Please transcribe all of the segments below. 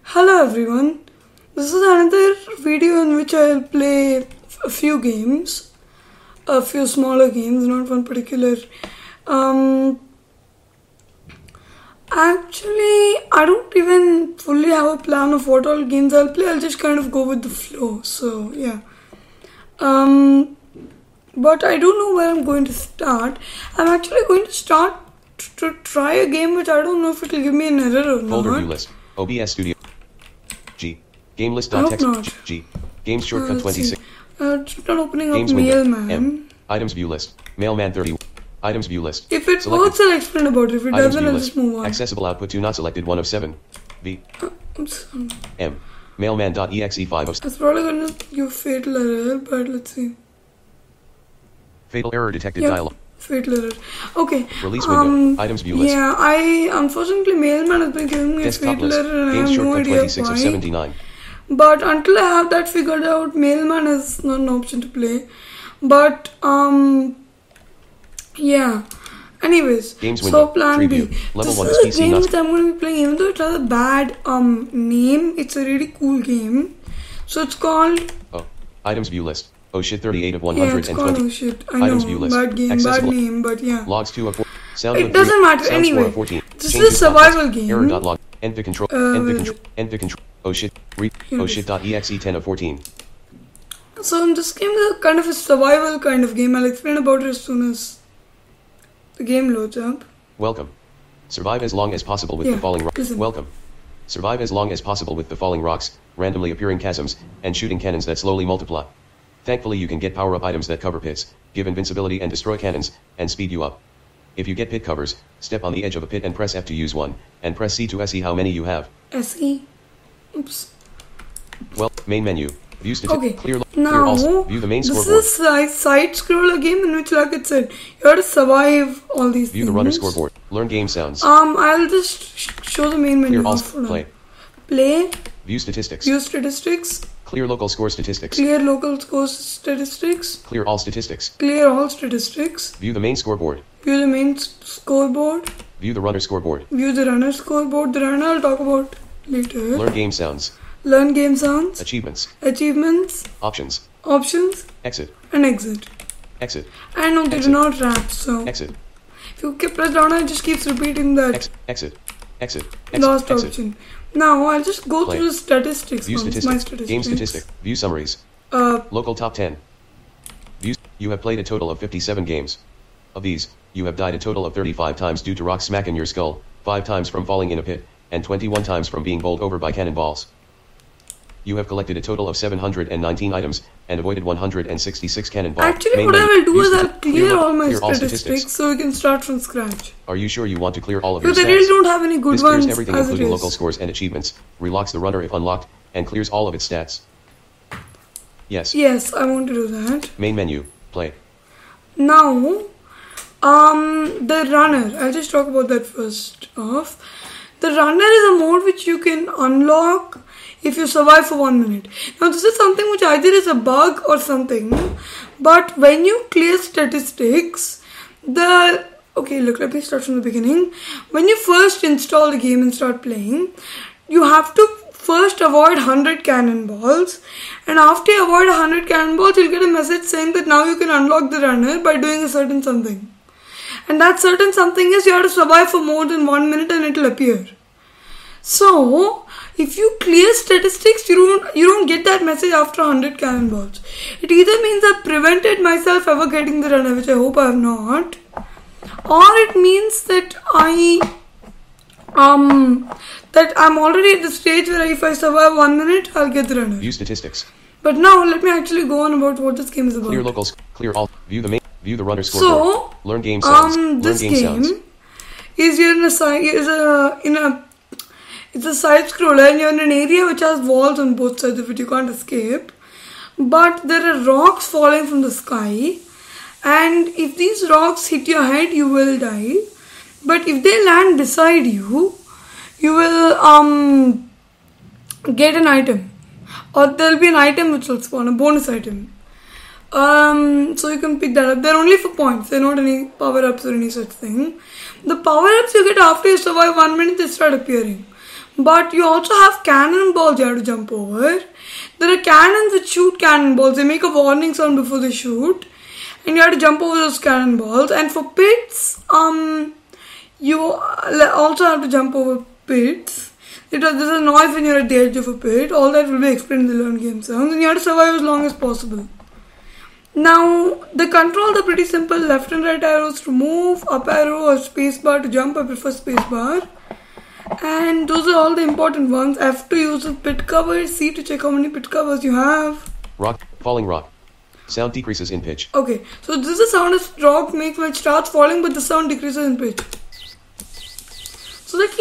Hello everyone, this is another video in which I'll play a few games, a few smaller games, not one particular. Actually, I don't even fully have a plan of what all games I'll play, I'll just kind of go with the flow, so yeah. But I don't know where I'm going to start. I'm actually going to start to try a game which I don't know if it'll give me an error or not. Folder view list. OBS Studio. G. Game list.txt. G. Games shortcut 26. It's not opening Games up window. Mailman. M. Items view list. Mailman 30. Items view list. If it Selected. works, I'll explain about it. If it Items doesn't, view I'll list. just move on. Accessible output to not selected 1 of 7. V. M. Mailman.exe 5 of 7. It's probably going to give fatal error, but let's see. Fatal error detected Yep, dialog. fatal error. Okay. Release window. Items view list. Yeah, unfortunately, Mailman has been giving me a Desktop fatal list. error and I Games have no shortcut idea 26 of why. 79. But until I have that figured out, Mailman is not an option to play. But, yeah. Anyways, Games so window. plan B. Preview. Level This 1 is is a PC game not. which I'm going to be playing, even though it has a bad name. It's a really cool game. So it's called... Oh. Items view list. Oh shit 38 of Yeah, it's 120. called Oh Shit. I Items know, view list. bad game, Accessible. bad name, but yeah. Logs 2 of 4. Sound It of doesn't 3. matter. Sound Anyway, score of 14. this is Changes a survival context. game. Error.log. Env control. Env where control. Env control. Oh shit. Read. Here Oh it is. shit.exe 10 of 14. So this game is a kind of a survival kind of game. I'll explain about it as soon as the game loads up. Welcome. Survive as long as possible with Yeah, the falling rocks. listen. Welcome. Survive as long as possible with the falling rocks, randomly appearing chasms, and shooting cannons that slowly multiply. Thankfully you can get power-up items that cover pits, give invincibility and destroy cannons, and speed you up. If you get pit covers, step on the edge of a pit and press F to use one, and press C to see how many you have. SE. Oops. Well, main menu. View Okay. clear Now, all. View the main this scoreboard. is a side scroller game in which, like it said, you have to survive all these View things. the runner scoreboard. Learn game sounds. I'll just show the main menu. Clear all. off. Hold on. Play. Play. View statistics. View statistics. Clear local score statistics. Clear local score statistics. Clear all statistics. Clear all statistics. View the main scoreboard. View the main scoreboard. View the runner scoreboard. View the runner scoreboard. The runner I'll talk about later. Learn game sounds. Learn game sounds. Achievements. Achievements. Options. Options. Exit. And exit. Exit. And no, they do Exit. not wrap. So Exit. if you keep press down, it just keeps repeating that Exit. Exit. Exit. Exit. last Exit. option. Now I'll just go Play. through the statistics. View once, my statistics. statistics. Game statistic. View summaries. Local top 10. Views. You have played a total of 57 games. Of these, you have died a total of 35 times due to rock smack in your skull, 5 times from falling in a pit, and 21 times from being bowled over by cannonballs. You have collected a total of 719 items, and avoided 166 cannonballs. Actually, what I will do is I'll clear all my statistics so we can start from scratch. Are you sure you want to clear all of your Because I stats? really don't have any good This clears ones everything as it including is. local scores and achievements, relocks the runner if unlocked, and clears all of its stats. Yes. Yes, I want to do that. Main menu. Play. Now, the runner. I'll just talk about that first off. The runner is a mode which you can unlock if you survive for 1 minute. Now, this is something which either is a bug or something. But when you clear statistics, okay, look, let me start from the beginning. When you first install the game and start playing, you have to first avoid 100 cannonballs, and after you avoid 100 cannonballs, you'll get a message saying that now you can unlock the runner by doing a certain something. And that certain something is you have to survive for more than 1 minute and it'll appear. So, if you clear statistics, you don't get that message after 100 cannonballs. It either means I've prevented myself ever getting the runner, which I hope I have not, or it means that I'm already at the stage where if I survive 1 minute, I'll get the runner. View statistics. But now let me actually go on about what this game is about. Clear locals. Clear all. View the main. View the runner So, scoreboard. Learn game sounds. this Learn game game sounds. is you're in it's a side scroller and you're in an area which has walls on both sides of it. You can't escape. But there are rocks falling from the sky, and if these rocks hit your head, you will die. But if they land beside you, you will get an item, or there'll be an item which will spawn, a bonus item. So you can pick that up. They're only for points. They're not any power-ups or any such thing. The power-ups you get after you survive 1 minute, they start appearing. But you also have cannonballs you have to jump over. There are cannons which shoot cannonballs. They make a warning sound before they shoot. And you have to jump over those cannonballs. And for pits, you also have to jump over pits. There's a noise when you're at the edge of a pit. All that will be explained in the Learn Game Sounds. And you have to survive as long as possible. Now, the controls are pretty simple. Left and right arrows to move, up arrow or spacebar to jump. I prefer spacebar. And those are all the important ones. F to use the pit cover, C to check how many pit covers you have. Rock, falling rock. Sound decreases in pitch. Okay, so this is the sound a rock makes when it starts falling, but the sound decreases in pitch. So the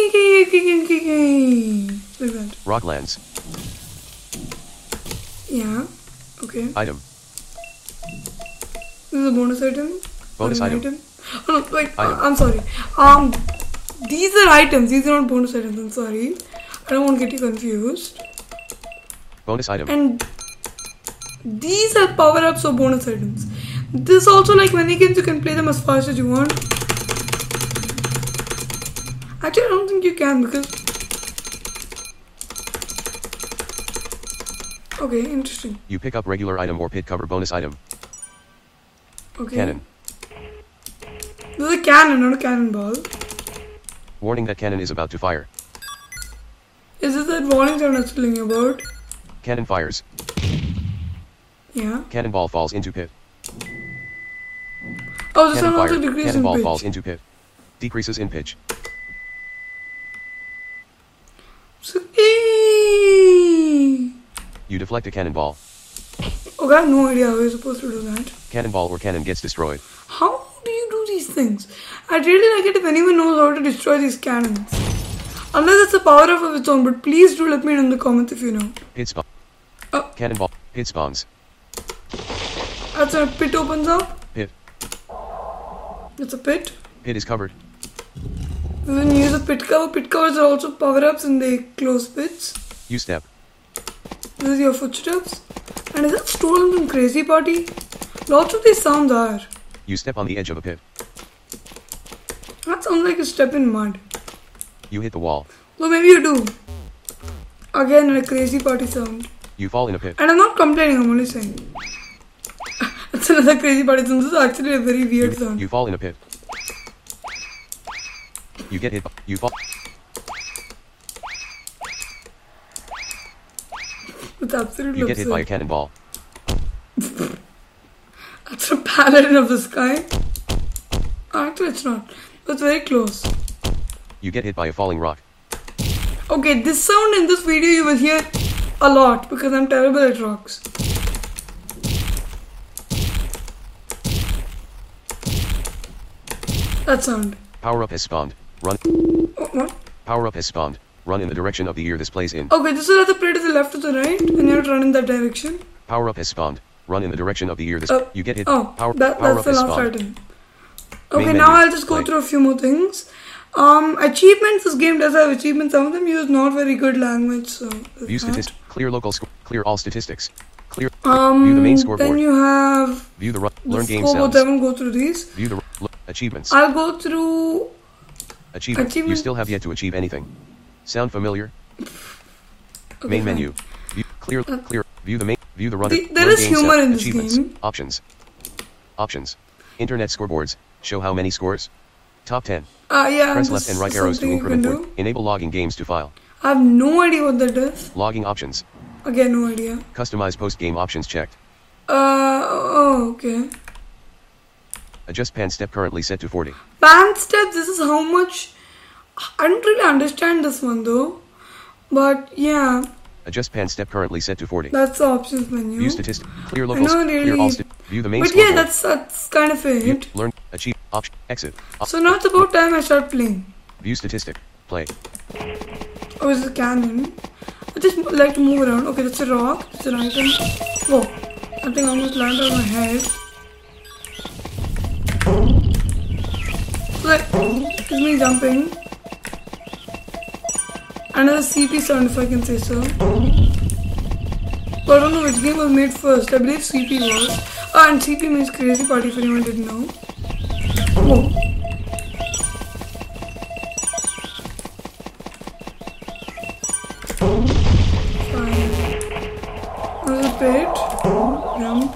like that. Rock lands. Yeah, okay. Item. This is a bonus item. Bonus item. Oh no, wait, Item. I'm sorry. These are items, these are not bonus items, I'm sorry. I don't want to get you confused. Bonus item. And these are power-ups or bonus items. This also, like many games, you can play them as fast as you want. Actually, I don't think you can because... Okay, interesting. You pick up regular item or pit cover bonus item. Okay. Cannon. This is a cannon, not a cannonball. Warning that cannon is about to fire. Is this that warning sound I was telling you about? Cannon fires. Yeah. Cannonball falls into pit. Oh, the Cannon sound also fired. decreases in Cannonball pitch. falls into pit. Decreases in pitch. So, You deflect a cannonball. okay, I have no idea how you're supposed to do that. Cannonball or cannon gets destroyed. How do you do these things? I'd really like it if anyone knows how to destroy these cannons. Unless it's a power up of its own, but please do let me know in the comments if you know. Pit spawn. Oh. Cannonball. Pit spawns. That's when a pit opens up. Pit. It's a pit. Pit is covered. When you use a pit covers are also power ups and they close pits. You step. This is your footsteps. And is that stolen from Crazy Party? Lots of these sounds are. You step on the edge of a pit. That sounds like a step in mud. You hit the wall. So maybe you do. Again, a Crazy Party sound. You fall in a pit. And I'm not complaining, I'm only saying. That's another Crazy Party sound. This is actually a very weird sound. You fall in a pit. You get hit. You fall. It's absolutely You get hit by a absurd. cannonball. That's a paladin of the sky. Actually, it's not. It's very close. You get hit by a falling rock. Okay, this sound in this video you will hear a lot because I'm terrible at rocks. That sound. Power up has spawned. Run. Oh, what? Power up has spawned. Run in the direction of the year this plays in. Okay, this is either play to the left or the right, and you have to run in that direction. Power up has spawned. Run in the direction of the year this. You get hit. Oh, Power that's up the has last spawned. item. Main Okay, now menu. I'll just go Play. through a few more things. Achievements. This game does have achievements. Some of them use not very good language, so. there's View that. statistics. Clear local score. Clear all statistics. Clear. View the main Then scoreboard. you have View the the learn game scoreboard. sounds. I won't go through these. View the achievements. I'll go through. Achievement. You Achievement. still have yet to achieve anything. Sound familiar? Okay, Main fine. menu. View, clear. Clear. View the main. View the runner. There learn is game humor sound. in this Achievements. game. Options. Options. Internet scoreboards. Show how many scores. Top 10. Yeah. Press this left and right is arrows to something you can increment. do. Enable logging games to file. I have no idea what that does. Logging options. Again, no idea. Customize post-game options checked. Oh, okay. Adjust pan step currently set to 40. Pan steps, this is how much. I don't really understand this one though. But yeah, Adjust pan step currently set to 40. that's the options menu. View statistic. Clear I locals. know Clear really. all. View the main But scoreboard. yeah, that's kind of View, it. learn. Achieve. Option. Exit. So now it's about time I start playing. View statistic. Play. Oh, it's a cannon. I just like to move around. Okay, that's a rock. That's an item. Whoa, I think I almost landed on my head. So that is me jumping. Another CP sound if I can say so. But I don't know which game was made first. I believe CP was. And CP means Crazy Party if anyone didn't know. Whoa. pit. Jump.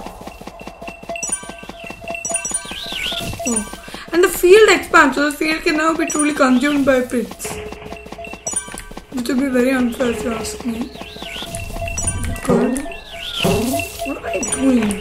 Oh. And the field expands, so the field can now be truly consumed by pits. Which would be very unfair if you ask me. Good. What am I doing?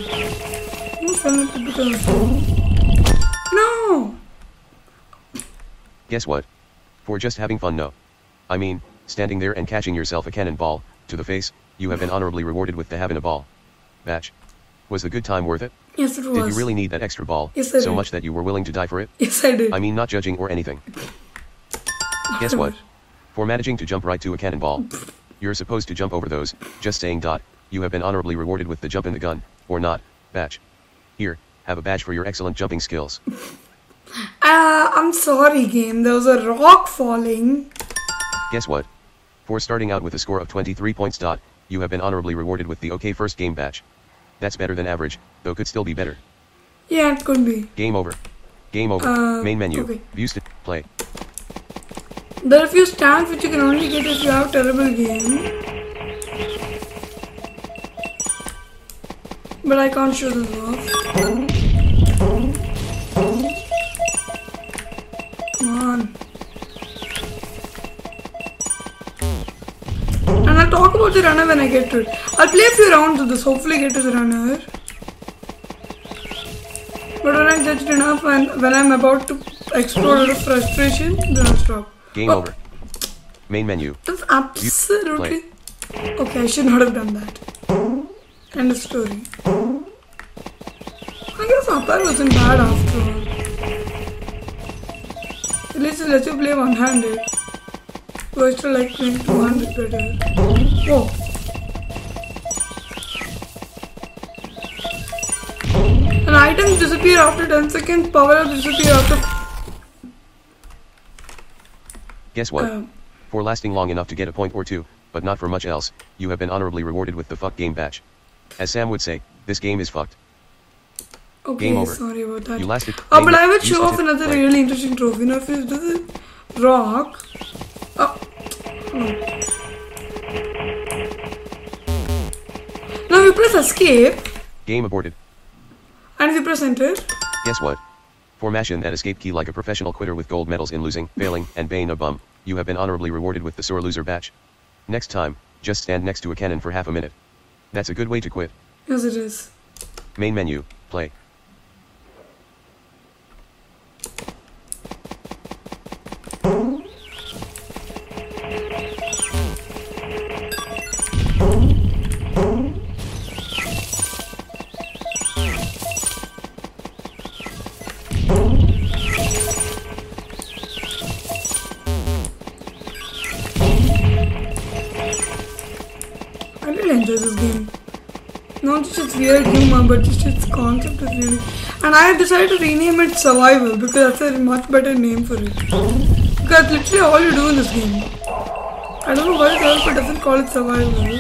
No! Guess what? For just having fun, no. I mean, standing there and catching yourself a cannonball to the face, you have been honorably rewarded with the having a ball badge. Was the good time worth it? Yes, it was. Did you really need that extra ball? Yes, I did. So much that you were willing to die for it? Yes, I did. I mean, not judging or anything. Guess what? For managing to jump right to a cannonball, you're supposed to jump over those, just saying. You have been honorably rewarded with the jump in the gun, or not, badge. Here, have a badge for your excellent jumping skills. I'm sorry, game. There was a rock falling. Guess what? For starting out with a score of 23 points. You have been honorably rewarded with the OK First Game badge. That's better than average, though could still be better. Yeah, it could be. Game over. Game over. Main menu. Okay. Views to play. There are a few stamps which you can only get if you have terrible game. But I can't show them off. Come on. And I'll talk about the runner when I get to it. I'll play a few rounds of this, hopefully get to the runner. But when I'm judged enough and when I'm about to explode out of frustration, then I'll stop. Game over. Main menu. That's absolutely... Okay, I should not have done that. End of story. I guess Umpire wasn't bad after all. At least it lets you play one-handed. So I still like playing two-handed better. Whoa. And items disappear after 10 seconds, power-ups disappear after... Guess what? For lasting long enough to get a point or two, but not for much else, you have been honorably rewarded with the fuck game badge. As Sam would say, this game is fucked. Okay, Game over. Sorry about that. You lasted. But I will show off another really interesting trophy. Now if this is rock. Oh. No. Now you press escape. Game aborted. And if you press enter. Guess what? For mashing that escape key like a professional quitter with gold medals in losing, failing, and being a bum, you have been honorably rewarded with the sore loser badge. Next time, just stand next to a cannon for half a minute. That's a good way to quit. Yes, it is. Main menu, play. I really enjoy this game. Not just its weird humor, but just its concept is really... And I have decided to rename it Survival because that's a much better name for it. Because literally all you do in this game. I don't know why the developer doesn't call it Survival.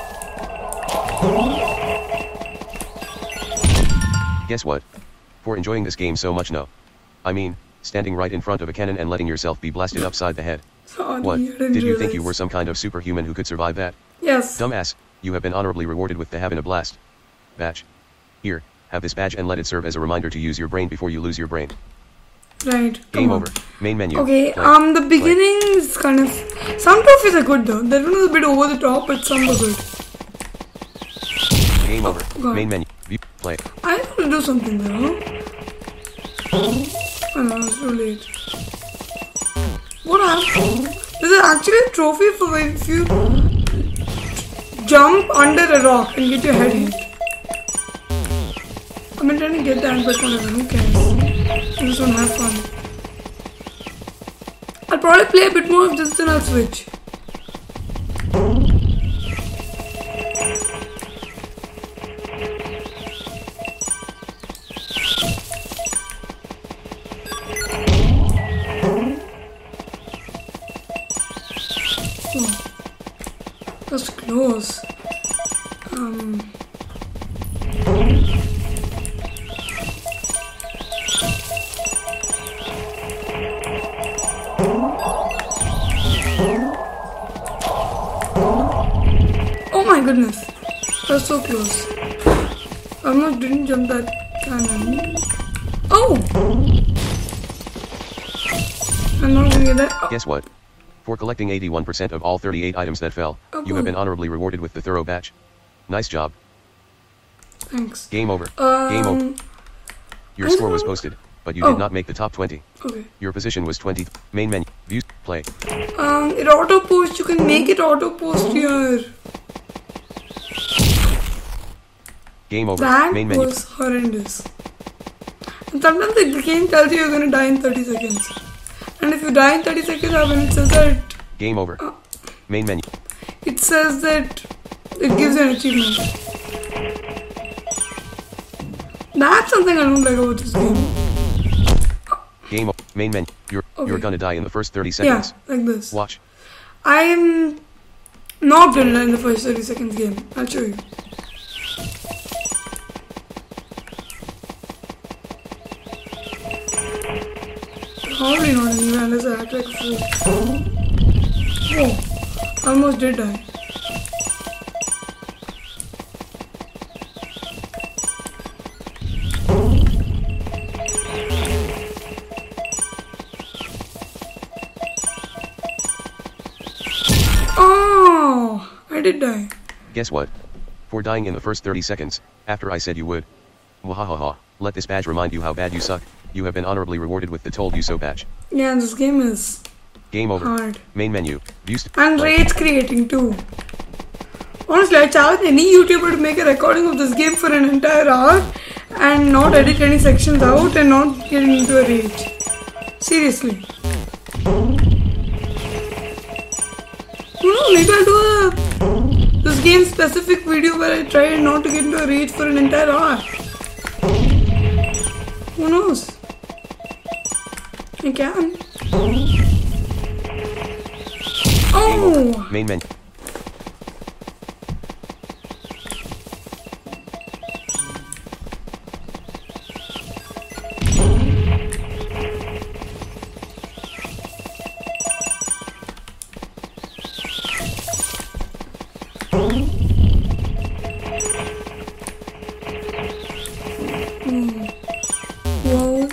Guess what? For enjoying this game so much, no. I mean, standing right in front of a cannon and letting yourself be blasted upside the head. Sorry, What? I didn't Did you think realize. you were some kind of superhuman who could survive that? Yes. Dumbass, you have been honorably rewarded with the having a blast badge. Here, have this badge and let it serve as a reminder to use your brain before you lose your brain. Right. Game Come on. over. Main menu. Okay, play. the beginning is kind of... Some trophies are good though. That one was a bit over the top, but some were good. Game over. God. Main menu. View. Play. I have to do something though. Oh no, it's too late. What happened? There's actually a trophy for if you jump under a rock and get your head hit. I'm trying to get that, but whatever, who cares? I just want to have fun. I'll probably play a bit more of this, then I'll switch. Oh, that's close. Oh my goodness. was so close. Almost didn't jump that cannon. Oh! I'm not gonna get that. Oh. Guess what? For collecting 81% of all 38 items that fell, you have been honorably rewarded with the thorough badge. Nice job. Thanks. Game over. Game over. Your score was posted, but you did not make the top 20. Okay. Your position was 20. Main menu. Views. Play. It auto post. You can make it auto post here. Game over. That Main menu. was horrendous. And sometimes the game tells you're gonna die in 30 seconds. And if you die in 30 seconds, when it says that... Game over. Main menu. It says that it gives you an achievement. That's something I don't like about this game. Game over. Main menu. You're gonna die in the first 30 seconds. Yeah, like this. Watch. I'm not gonna die in the first 30 seconds game. I'll show you. Probably not anyway unless I act like a fool. Whoa, almost did die. Oh, I did die. Guess what? For dying in the first 30 seconds, after I said you would. Wahahaha, let this badge remind you how bad you suck. You have been honorably rewarded with the Told You So badge. Yeah, this game is Game over. hard. Main menu. Views. And rage creating too. Honestly, I challenge any YouTuber to make a recording of this game for an entire hour and not edit any sections out and not get into a rage. Seriously. Maybe I'll do this game specific video where I try not to get into a rage for an entire hour. Who knows? I can. Oh! Main menu. Whoa.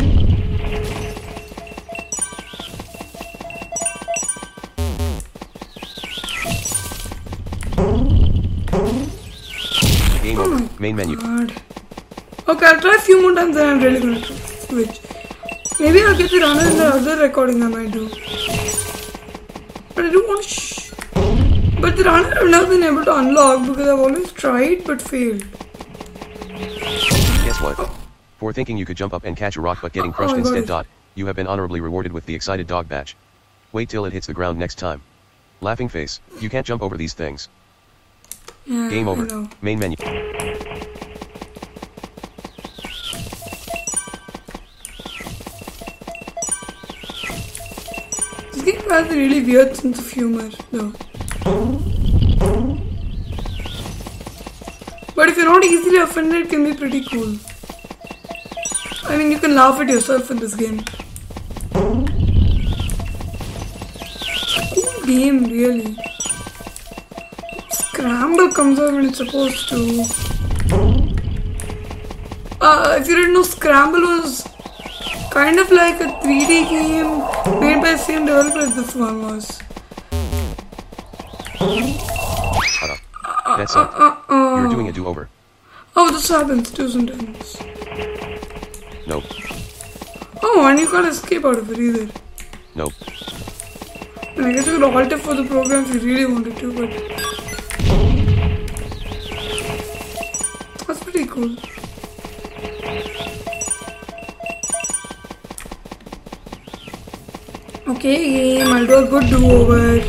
Game over. Main menu. God. Okay, I'll try a few more times then I'm really gonna switch. Maybe I'll get the runner in the other recording I might do. But I don't want to But the runner I've never been able to unlock because I've always tried but failed. Guess what? For thinking you could jump up and catch a rock but getting crushed instead. You have been honorably rewarded with the Excited Dog badge. Wait till it hits the ground next time. Laughing face. You can't jump over these things. Yeah, Game over. Main menu. This game has a really weird sense of humor though. But if you're not easily offended, it can be pretty cool. I mean, you can laugh at yourself in this game. Cool game, really. Scramble comes out when it's supposed to. If you didn't know, Scramble was kind of like a 3D game made by the same developer as this one was. Shut up. That's it. You're doing a do-over. Oh, this happens too sometimes. Nope. Oh, and you can't escape out of it either. Nope. And I guess you could alt it for the program if you really wanted to, but that's pretty cool. Okay, game, I'll do a good do-over.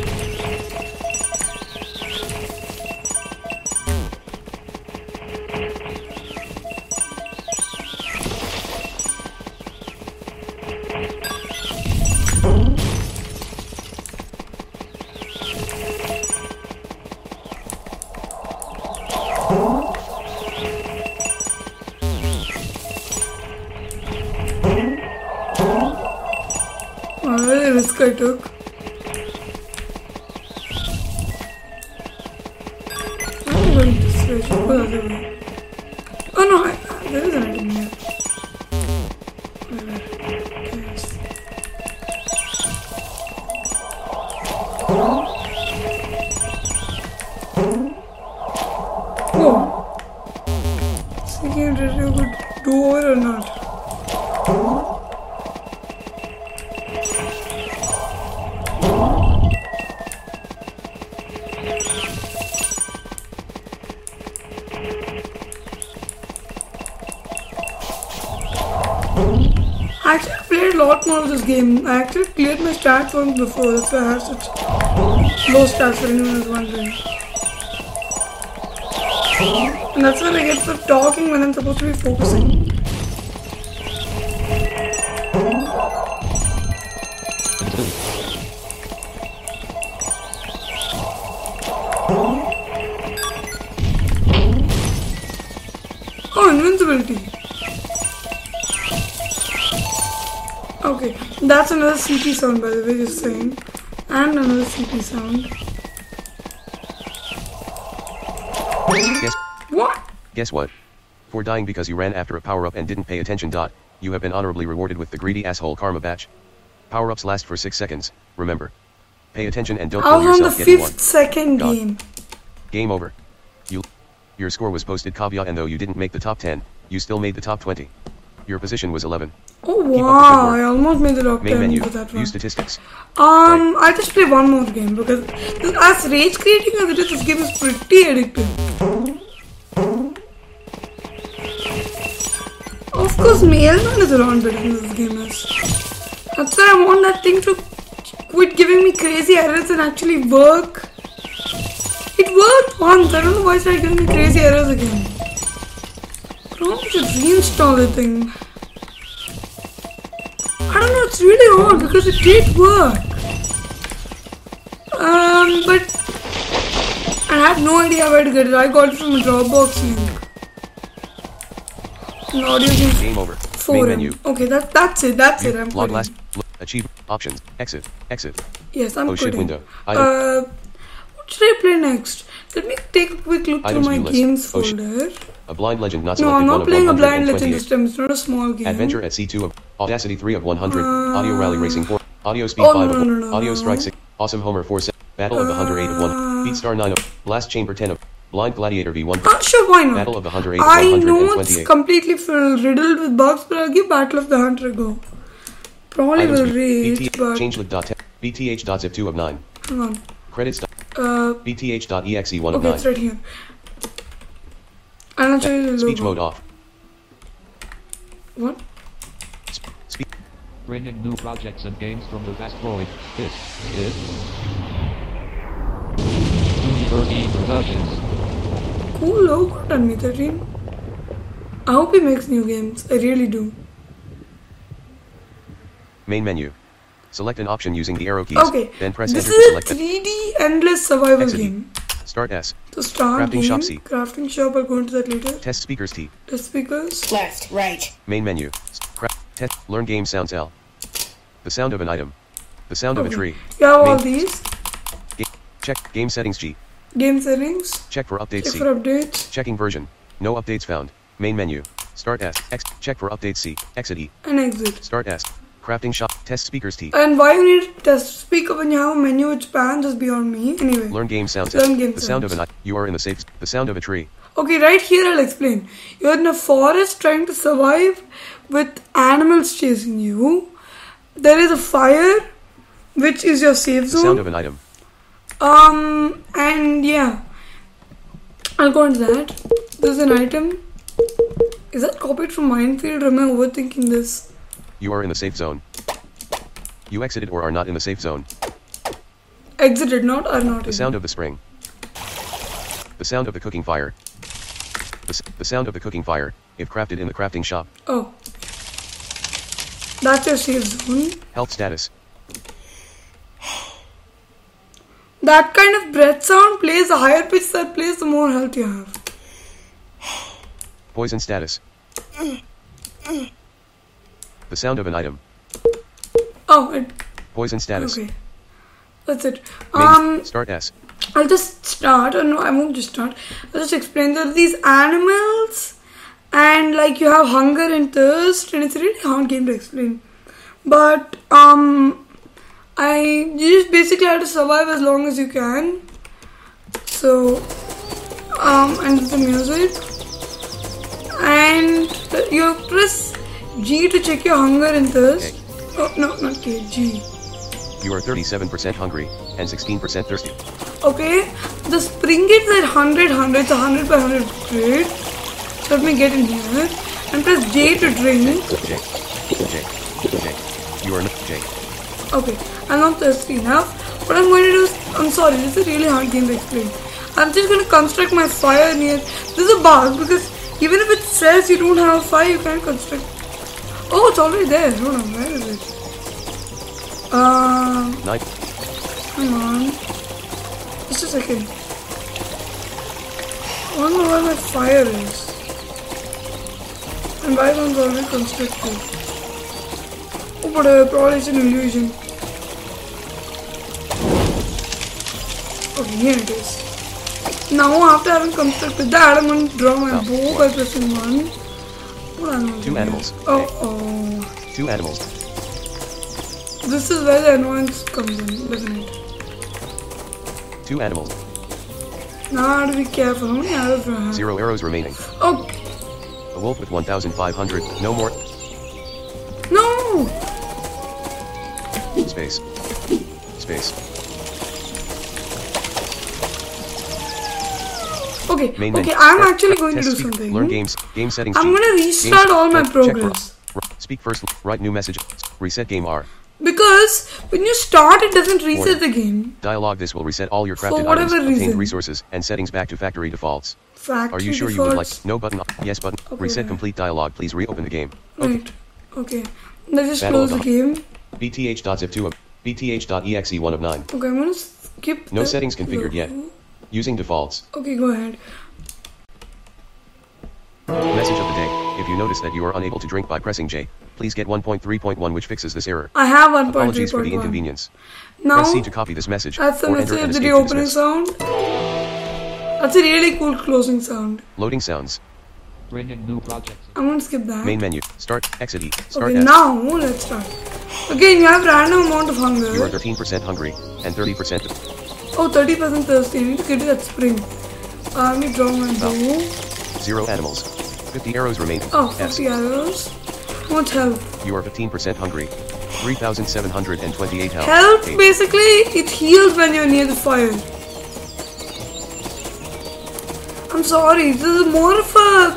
The risk I took. I'm going to way. I should go the other way. Oh no, there is an item here. Yes. Oh. Thinking if you could do over or not. I actually played a lot more of this game. I actually cleared my stats once before, that's why I have such low stats for anyone who's wondering. And that's when I get for talking when I'm supposed to be focusing. Oh, invincibility. Okay, that's another CP sound by the way, just saying. And another CP sound. Guess What? Guess what? For dying because you ran after a power-up and didn't pay attention. You have been honorably rewarded with the greedy asshole karma batch. Power-ups last for 6 seconds, remember. Pay attention and don't I kill was on the yourself getting one. 5th second God. game. Game over. Your score was posted caveat, and though you didn't make the top 10, you still made the top 20. Your position was 11. Oh Keep up the good wow, work. I almost made the top Main 10 menu, for that view one. statistics. I'll just play one more game because as rage creating as it is, this game is pretty addictive. Of course, Mailman is a lot better than this game is. That's why I want that thing to quit giving me crazy errors and actually work. It worked once, I don't know why it's not giving me crazy errors again. Probably should reinstall the thing. I don't know, it's really odd because it did work. But I have no idea where to get it. I got it from a Dropbox link. An audio Game over. Main forum. menu. Okay, that's it. I'm Log quitting. last. Achieve. Options. Exit. Exit. Yes, I'm Oh shit quitting. window. Item. What should I play next? Let me take a quick look through Items my view list. games Oh, shit. folder. A blind legend not No, selected. I'm one not of playing a blind legend 128. this time. It's not a small game. Adventure at C2 of Audacity 3 of 100. Audio Rally Racing 4. Audio Speed Oh, 5 no, of no, no, Audio no. Strike 6. Awesome Homer 4 7. Battle of the 108 of 1. Beatstar 9 of. Blast Chamber 10 of. Blind Gladiator V1. Sure, why not? Battle of the 108 of I know it's 128. completely riddled with bugs, but I'll give Battle of the Hunter a go. Probably Items will view. rage, but Changelog.10. BTH.zip 2 of 9. hang on. Credits. BTH.exe 1 of Okay, 9. it's right here. I'll show you the Speech logo. mode off. What? Speak. Bringing new projects and games from the vast void. This is Universe Productions. Cool logo done me, 13. I hope he makes new games. I really do. Main menu. Select an option using the arrow keys. Okay, Then press this enter to is a select it. 3D endless survival Exit. game. Start S. So start Crafting game, shop C. crafting shop, I'll go into that later. Test speakers T. The speakers. Left, right. Main menu. Test. Learn game sounds L. The sound of an item. The sound of a Okay. tree. You have all Main- these. Check game settings G. Game settings. Check for updates Check C. for updates. Checking version. No updates found. Main menu. Start S. X. Check for updates C. Exit E. And exit. Start S. Crafting shop. Test speakers T. And why you need to speaker when you have a menu which pans is beyond me. Anyway. Learn game sounds Learn L. game The sound of sounds. an item. You are in the safe. The sound of a tree. Okay, right here I'll explain. You're in a forest trying to survive with animals chasing you. There is a fire, which is your safe The sound of zone. an item. And yeah. I'll go into that. There's an item. Is that copied from Minefield or am I overthinking this? You are in the safe zone. You exited or are not in the safe zone. Exited, not are not The in. sound of the spring. The sound of the cooking fire. The sound of the cooking fire, if crafted in the crafting shop. Oh. That's your safe zone. Health status. That kind of breath sound plays, the higher pitch that plays, the more health you have. Poison status. The sound of an item. Oh, it, Poison status. okay. That's it. Main, start S. I'll just start, or no, I won't just start. I'll just explain that these animals, and like you have hunger and thirst, and it's a really hard game to explain. But you just basically have to survive as long as you can. So and the music, and you press G to check your hunger and thirst. Oh no, not K, G. You are 37% hungry and 16% thirsty. Okay, the spring gets at 100, 100, so 100 by 100 great. So let me get in here and press J to drink. J. You are not J. Okay, I'm not thirsty enough. What I'm going to do is, I'm sorry, this is a really hard game to explain. I'm just going to construct my fire near. This is a bug because even if it says you don't have a fire, you can't construct. Oh, it's already there. Hold on, where is it? Night. Hang on. Just a second. I don't know where my fire is. And why one's already constructed. Oh, but probably it's an illusion. Okay, here it is. Now, after having constructed that, I'm going to draw my bow by pressing 1. What animals? 2 animals. Oh. 2 animals. This is where the annoyance comes in, doesn't it? 2 animals. Now I have to be careful. How many arrows do I have? 0 arrows remaining. Okay. A wolf with 1,500. No more. No! Space. Okay, Main okay, menu. I'm actually going to do Test speak. something. Learn games. Game settings. I'm G. going to restart all my Check for- progress. Speak first. Write new message. Reset game R. Because when you start, it doesn't reset the game. Dialogue. This will reset all your crafted whatever items, obtained reason. resources, and settings back to factory defaults. Factory Are you sure you would like defaults. no button? Yes button. Okay, Reset right. complete dialogue. Please reopen the game. Right. Okay. Let's just Battle close the of game. BTH.zip2 of BTH.exe 1 of 9. Okay, I'm going to skip No the- settings configured yet. Using defaults. Okay, go ahead. Message of the day. If you notice that you are unable to drink by pressing J, please get 1.3.1 which fixes this error. I have Apologies for the 1.3.1. inconvenience. Now, Press C to copy this message. that's the or enter message and of the escape to opening dismiss. sound. That's a really cool closing sound. Loading sounds. Bringing new projects. I'm going to skip that. Main menu. Start. Exit E. Start Okay, S. now let's start. Again, you have random amount of hunger. You are 13% hungry and 30%. Oh, 30% thirsty. I need to get to that spring. Let me draw my bow. 0 animals. 50 arrows remaining. Oh, S. 50 arrows. How much health? You are 15% hungry. 3,728 health. Health, Eight. basically, it heals when you're near the fire. I'm sorry, this is more of a...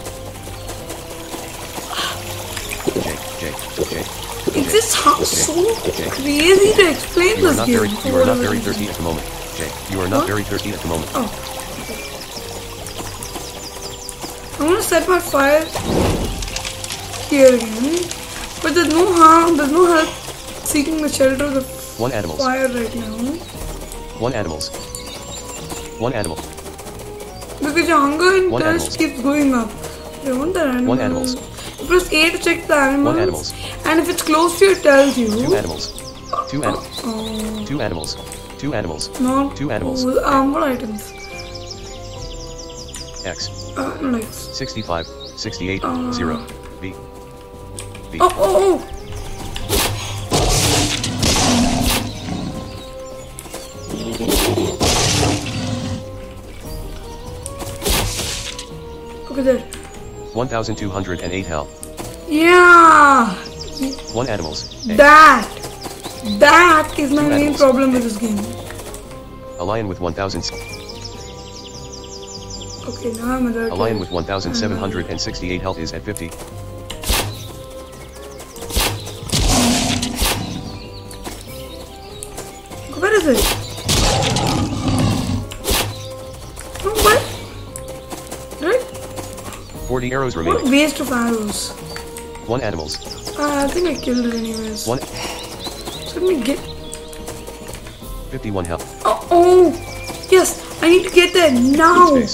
J. It's just so crazy to explain You are this not game. very. for You are not whatever very reason. thirsty at the moment. J. You are not What? very thirsty at the moment. Oh. I'm gonna set my fire here again. But there's no harm, there's no help seeking the shelter of the 1 animals. fire right now. 1 animals. 1 animal. Because your hunger and One thirst animals. keeps going up. I want that animal. 1 animals. You press A to check the animals. 1 animals. And if it's close to you, it tells you. 2 animals. 2 animals. Oh, 2 animals. 2 animals. not 2 animals. what items? X. Like. 65. 68. 0. B. B. Oh. Okay, there. 1,208 health. Yeah. 1 animals. A. That is my Two main animals. problem with this game. A lion with 1,000. Okay, now I'm at A lion with 1,768 health is at 50. Where is it? Oh, what? Right? 40 arrows What remaining. a waste of arrows. 1 animals. I think I killed it anyways. 1. So let me get... 51 health. Oh! Yes! I need to get there now! Space.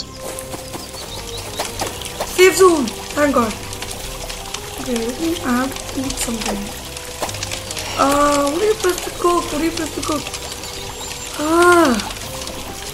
Safe zone! Thank God. Okay, let me have to eat something. What do you press to cook?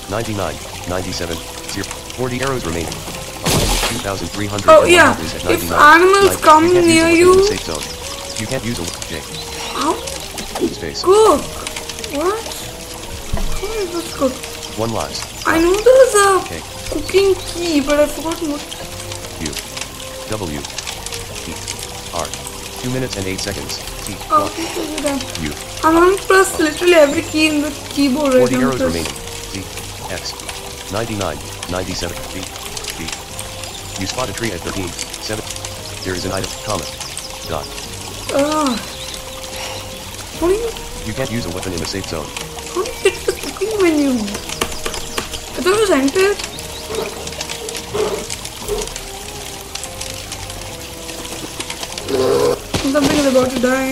99, 97, 0, 40 arrows remaining. A line with 2,300 Oh yeah, is at if 99. animals come You can't use near a weapon you, in the safe zone. You can't use a J. how? Space. Cook. What? How is this cook? 1 lives. I know there's a Okay. cooking key, but I forgot what. U. W. E. R. 2 minutes and 8 seconds. T. Oh, this is it. U. I'm going to press literally every key in the keyboard right 40 now. arrows remaining. Z. X. 99, 97, B. B. You spot a tree at 13, 7. There is an item, comma. Dot. How do you can't use a weapon in the safe zone. get the cooking menu? I thought it was entered. Something is about to die.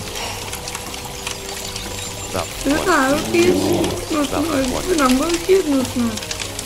Stop. Is it the arrow keys? No, it's not. Is it the number keys? No, it's not.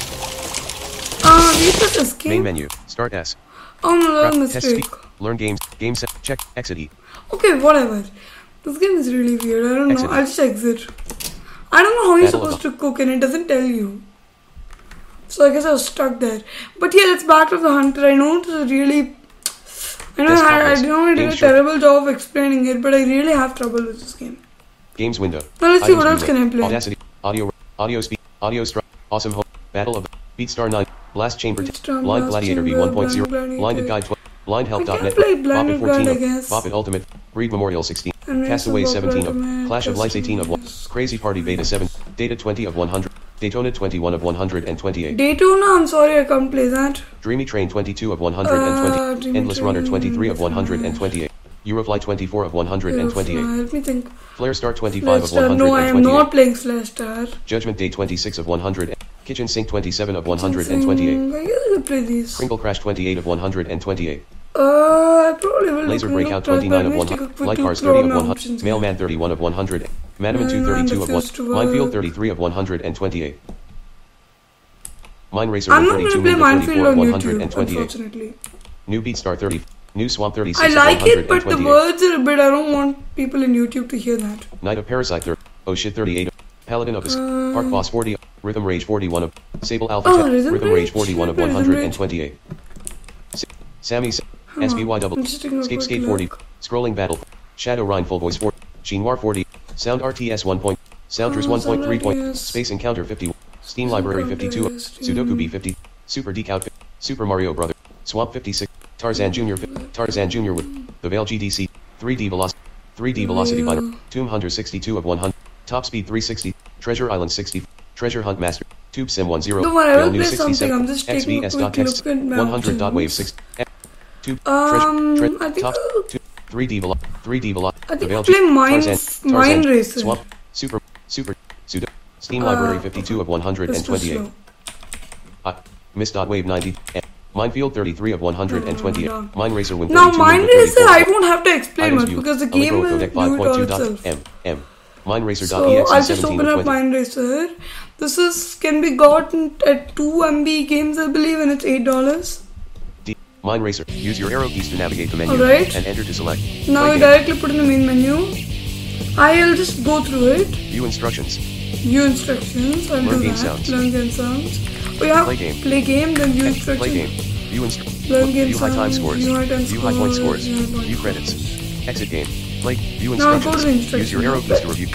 We press escape. Main menu. Start S. Oh no, that was a Test mistake. speak. Learn games. Game set. Check. Exit E. Okay, whatever. This game is really weird. I don't know. Exit. I'll just exit. I don't know how you're Battle of supposed to cook and it doesn't tell you. So I guess I was stuck there. But yeah, it's Battle of the Hunter. I know it's a really... I know I did Game a short. terrible job of explaining it, but I really have trouble with this game. Games window. Now let's see what Items else can I play. Audacity. Audio speed. Audio strike. Awesome home. Battle of BeatStar 9. Blast Chamber 10. BeatStar, Blind Blast Gladiator Chamber, V1.0. Blind Blinded Gladiator. Guide 12. Blindhelp.net. play Blinded Boppet 14 Guide, I of guess. Boppet Ultimate. Breed Memorial 16. And Castaway Race of 17 of Ultimate, Clash of Lights 18 of 1. Castaway. Crazy Party Beta 7. Data 20 of 100. Daytona 21 of 128. Daytona, I'm sorry I can't play that. Dreamy Train 22 of 120. Dreamy Endless Train, Runner 23 of Endless Runner. 128. Eurofly 24 of 128. Let me think. Flare Star 25 Flare of Star. 128. No, I am not playing Flare Star. Judgment Day 26 of 100. Kitchen Sink 27 of 128. I guess I play these. Crinkle Crash 28 of 128. I probably will. Laser look Breakout up, 29 of but 100. let me Light take a Cars quick 30 of look on 100. options. Mailman 31 of 100. Manaman 232 of 1. refuse to work. Minefield 33 of 128. Mine Racer I'm not going to 132 play Ninja Minefield 34 of on YouTube, 128. unfortunately. New Beatstar 30. New Swamp 36 I of like it, but the 128. words are a bit. I don't want people in YouTube to hear that. Night of Parasite 30. Oh shit 38 of. Paladin of Park Boss 40. Rhythm Rage 41 of. Sable Alpha Oh, 10. Rhythm Rhythm Rage? Rage 41 of Should I play Rhythm Rage? 128. Sammy Huh. SBY double. I'm just taking a Skate quick Skate 40. look. Scrolling Battle. Shadow Rhine Full Voice 4. Chinoir 40. Sound RTS 1. Sounders Oh, Sound 1.3. RTS. Space Encounter 50. Steam Sound Library Encounter 52. is Sudoku B50. Super Deke Outfit. Super Mario Brother. Swamp 56. Tarzan Jr. Tarzan Jr. with the Veil GDC. 3D Velocity. 3D Velocity Yeah. Binary. Tomb Hunter 62 of 100. Top Speed 360. Treasure Island 60. Treasure Hunt Master. Tube Sim 10. Don't worry, I will New play something. 67. I'm just taking a quick XBS.text. look at my 100.wave options. 6. Tube. I think Top. I'll- 3D Velo. 3D Velo. I think the I'll Veil play Mind Tarzan, Racer. Swamp. Super. Sudo. Steam Library 52 of That's too 128. slow. Miss.wave 90. Minefield 33 of 128. No. Mine Racer Win Now, 32 Mind Ninja Racer, 34. I won't have to explain Items much view. because the game Allegro will do Codec it all 5.2. itself. M. Mineracer.exe So I'll just 17 open of up 20. Mind Racer. This is can be gotten at 2 MB games, I believe, and it's $8. Mine Racer. Use your arrow keys to navigate the menu Alright. and enter to select. Now Play we game. directly put in the main menu. I'll just go through it. View instructions. View instructions. I'll Learn do game that. sounds. Learn game sounds. Oh yeah. Play game. Play game. Then view instructions. Play game. View Learn game View high time sounds, scores. view high time View high point scores, scores. view high point View credits. Exit game. Play. View Now go instructions. to the instructions. Use your arrow keys to review.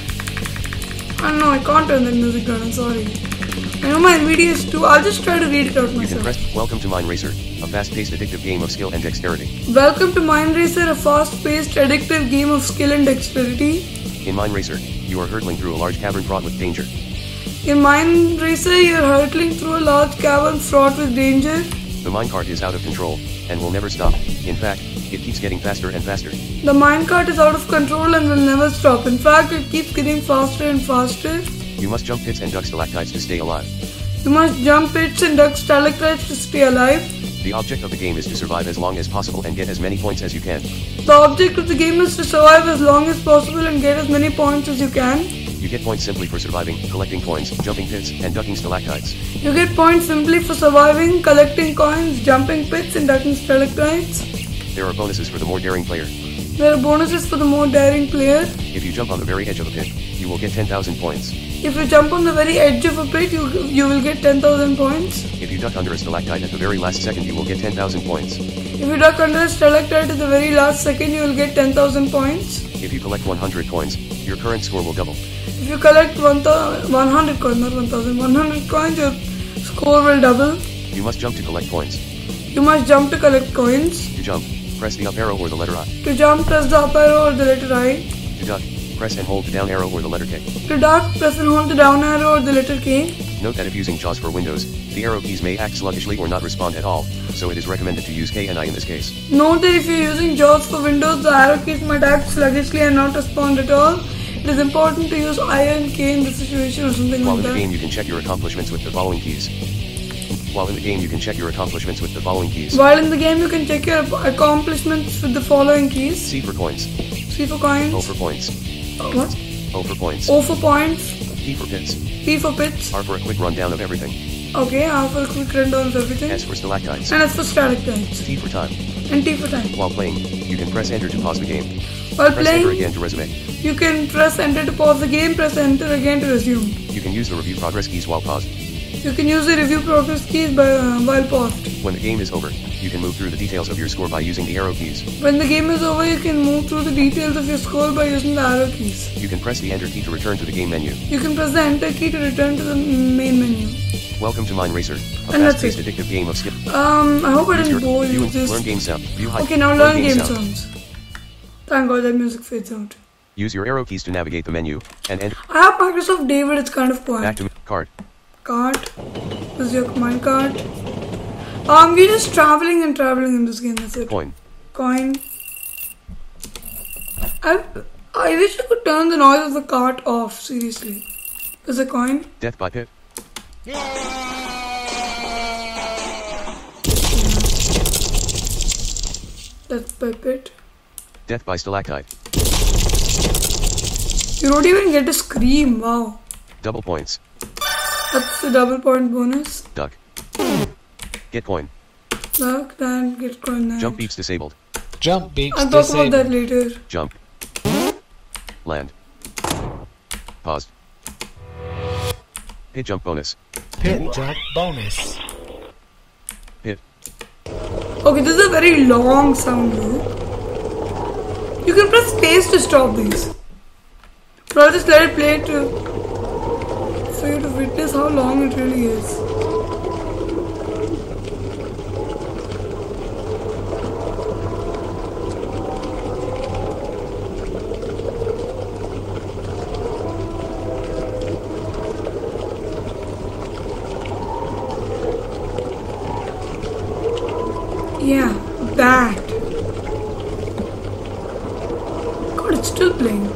No, I can't turn that music down. I'm sorry. I know my NVIDIA is too. I'll just try to read it out You can myself. press Welcome to Mine Racer, a fast-paced addictive game of skill and dexterity. Welcome to Mind Racer, a fast-paced, addictive game of skill and dexterity. In Mine Racer, you are hurtling through a large cavern fraught with danger. In Mind Racer, you're hurtling through a large cavern fraught with danger. The minecart is out of control and will never stop. In fact, it keeps getting faster and faster. The minecart is out of control and will never stop. In fact, it keeps getting faster and faster. You must jump pits and duck stalactites to stay alive. You must jump pits and duck stalactites to stay alive. The object of the game is to survive as long as possible and get as many points as you can. The object of the game is to survive as long as possible and get as many points as you can. You get points simply for surviving, collecting coins, jumping pits, and ducking stalactites. You get points simply for surviving, collecting coins, jumping pits, and ducking stalactites. There are bonuses for the more daring player. There are bonuses for the more daring player. If you jump on the very edge of a pit, you will get 10,000 points. If you jump on the very edge of a pit, you will get 10,000 points. If you duck under a stalactite at the very last second, you will get 10,000 points. If you duck under a stalactite at the very last second, you will get 10,000 points. If you collect 100 coins, your current score will double. If you collect 100 coins, not 1,000, 100 coins, your score will double. You must jump to collect coins. You must jump to collect coins. To jump, press the up arrow or the letter I. To jump, press the up arrow or the letter I. To duck, press and hold the down arrow or the letter K. To duck, press and hold the down arrow or the letter K. Note that if using JAWS for Windows, the arrow keys may act sluggishly or not respond at all, so it is recommended to use K and I in this case. Note that if you are using JAWS for Windows, the arrow keys might act sluggishly and not respond at all. It is important to use I and K in this situation or something While like in that. the game, you can check your accomplishments with the following keys. While in the game, you can check your accomplishments with the following keys. While in the game, you can check your accomplishments with the following keys. C for coins. C for coins. O for points. What? O for points. O for points. P for pits. P for pits. R for a quick rundown of everything. Okay, R for a quick rundown of everything. S for stalactites. And S for stalactites. T for time. And T for time. While playing, you can press enter to pause the game. While Press enter playing, again to resume. you can press enter to pause the game, press enter again to resume. You can use the review progress keys while paused. You can use the review progress keys while paused. When the game is over, you can move through the details of your score by using the arrow keys. When the game is over, you can move through the details of your score by using the arrow keys. You can press the enter key to return to the game menu. You can press the enter key to return to the main menu. Welcome to Mine Racer, a And that's fast-paced it. addictive game of skill. I hope I Use didn't bore you view with and this. learn game sound. View height. Okay, now learn game sound. sounds. Thank God that music fades out. Use your arrow keys to navigate the menu and enter. I have Microsoft David, it's kind of Back quiet. to card. Card. This is your command card. We're just traveling and traveling in this game, that's it. Coin. Coin. I wish I could turn the noise of the cart off, seriously. There's a coin. Death by pit. That's by pit. Death by stalactite. You don't even get a scream, wow. Double points. That's the double point bonus. Duck. Get coin. Duck, then get coin then. Jump beeps disabled. Jump beeps I'll talk about disabled. that later. Jump. Land. Paused. Hit jump bonus. Pit jump bonus. Hit. Okay, this is a very long sound loop. You can press space to stop these. But I'll just let it play for you to witness how long it really is. Yeah, that. God, it's still playing.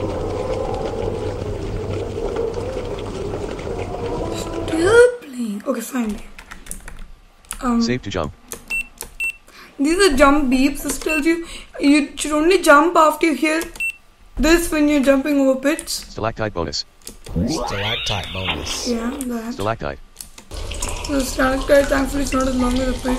Still playing. Okay, fine. Save to jump. These are jump beeps. This tells you should only jump after you hear this when you're jumping over pits. Stalactite bonus. Stalactite bonus. Yeah, that. Stalactite. The stalactite, thankfully, it's not as long as a pit.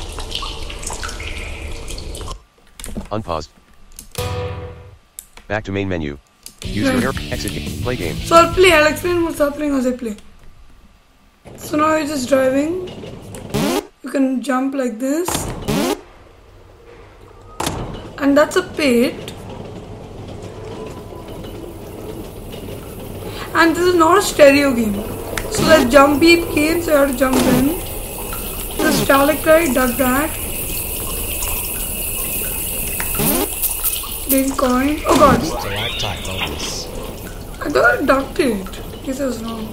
Unpaused. Back to main menu. Use your exit game. Play game. So I'll explain what's happening as I play. So now you're just driving. You can jump like this. And that's a pit. And this is not a stereo game. So that jump beep came, so you have to jump in. The stalactite does that. Then coin. Oh god. Stalactite bonus. I thought I ducked it. This was wrong.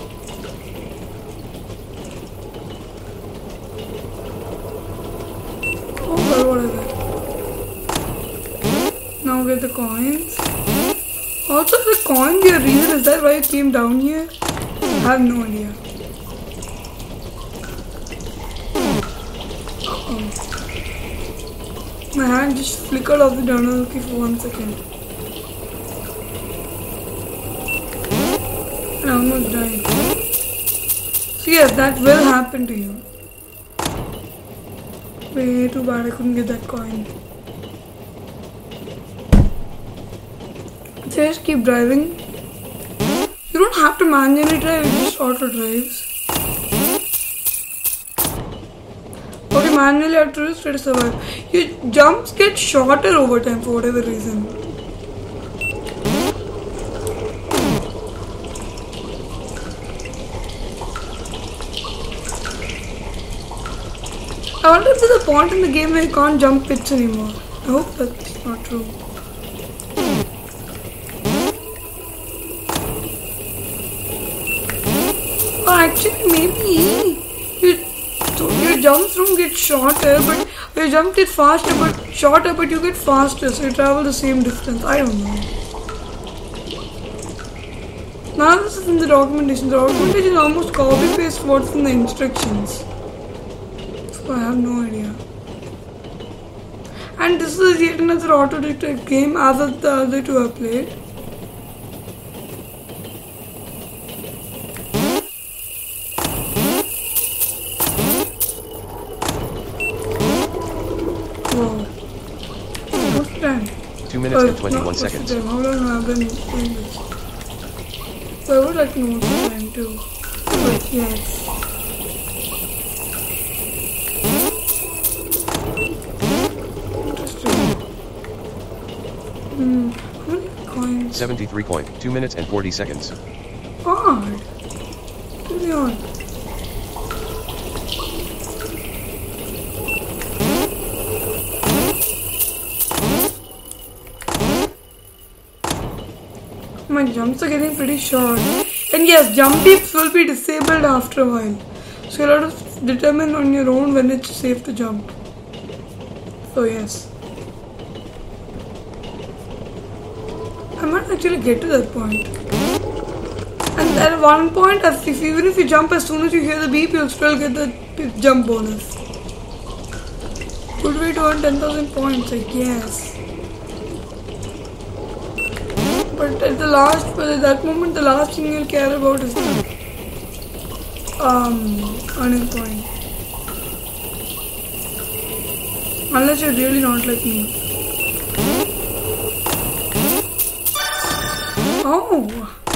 Oh god, what is it? Now get the coins. Also, the coin be a reason? Is that why it came down here? I have no idea. My hand just flickered off the download key for 1 second. And I almost died. So yes, that will happen to you. Way too bad I couldn't get that coin. So just keep driving. You don't have to manually drive, it just auto drives. Okay, manually you have to try to survive. Your jumps get shorter over time for whatever reason. I wonder if there's a point in the game where you can't jump pits anymore. I hope that's not true. Or actually, maybe your jumps don't get shorter, but your jump gets faster, but shorter, but you get faster, so you travel the same distance. I don't know. None of this is in the documentation. The documentation almost copy paste what's in the instructions. So I have no idea. And this is yet another auto-detect game as of the other two I played. Wow. What's the time? 2 minutes and 21 seconds. How long have I been doing this? So I would like to know what's the time too. But yes. How many coins? 73 coin. 2 minutes and 40 seconds. Odd. Really odd. My jumps are getting pretty short. And yes, jump beeps will be disabled after a while. So you'll have to determine on your own when it's safe to jump. So yes. I might actually get to that point. And at one point, even if you jump as soon as you hear the beep, you'll still get the jump bonus. Good way to earn 10,000 points, I guess. But at that moment, the last thing you'll care about is the earning point. Unless you're really not like me. Oh!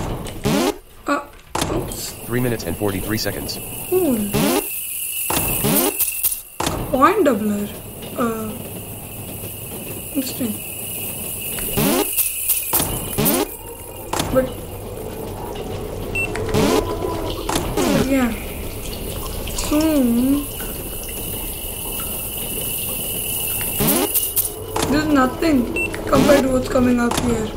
Oops. 3 minutes and 43 seconds. Cool. A point doubler. Interesting. But yeah. Soon. There's nothing compared to what's coming up here.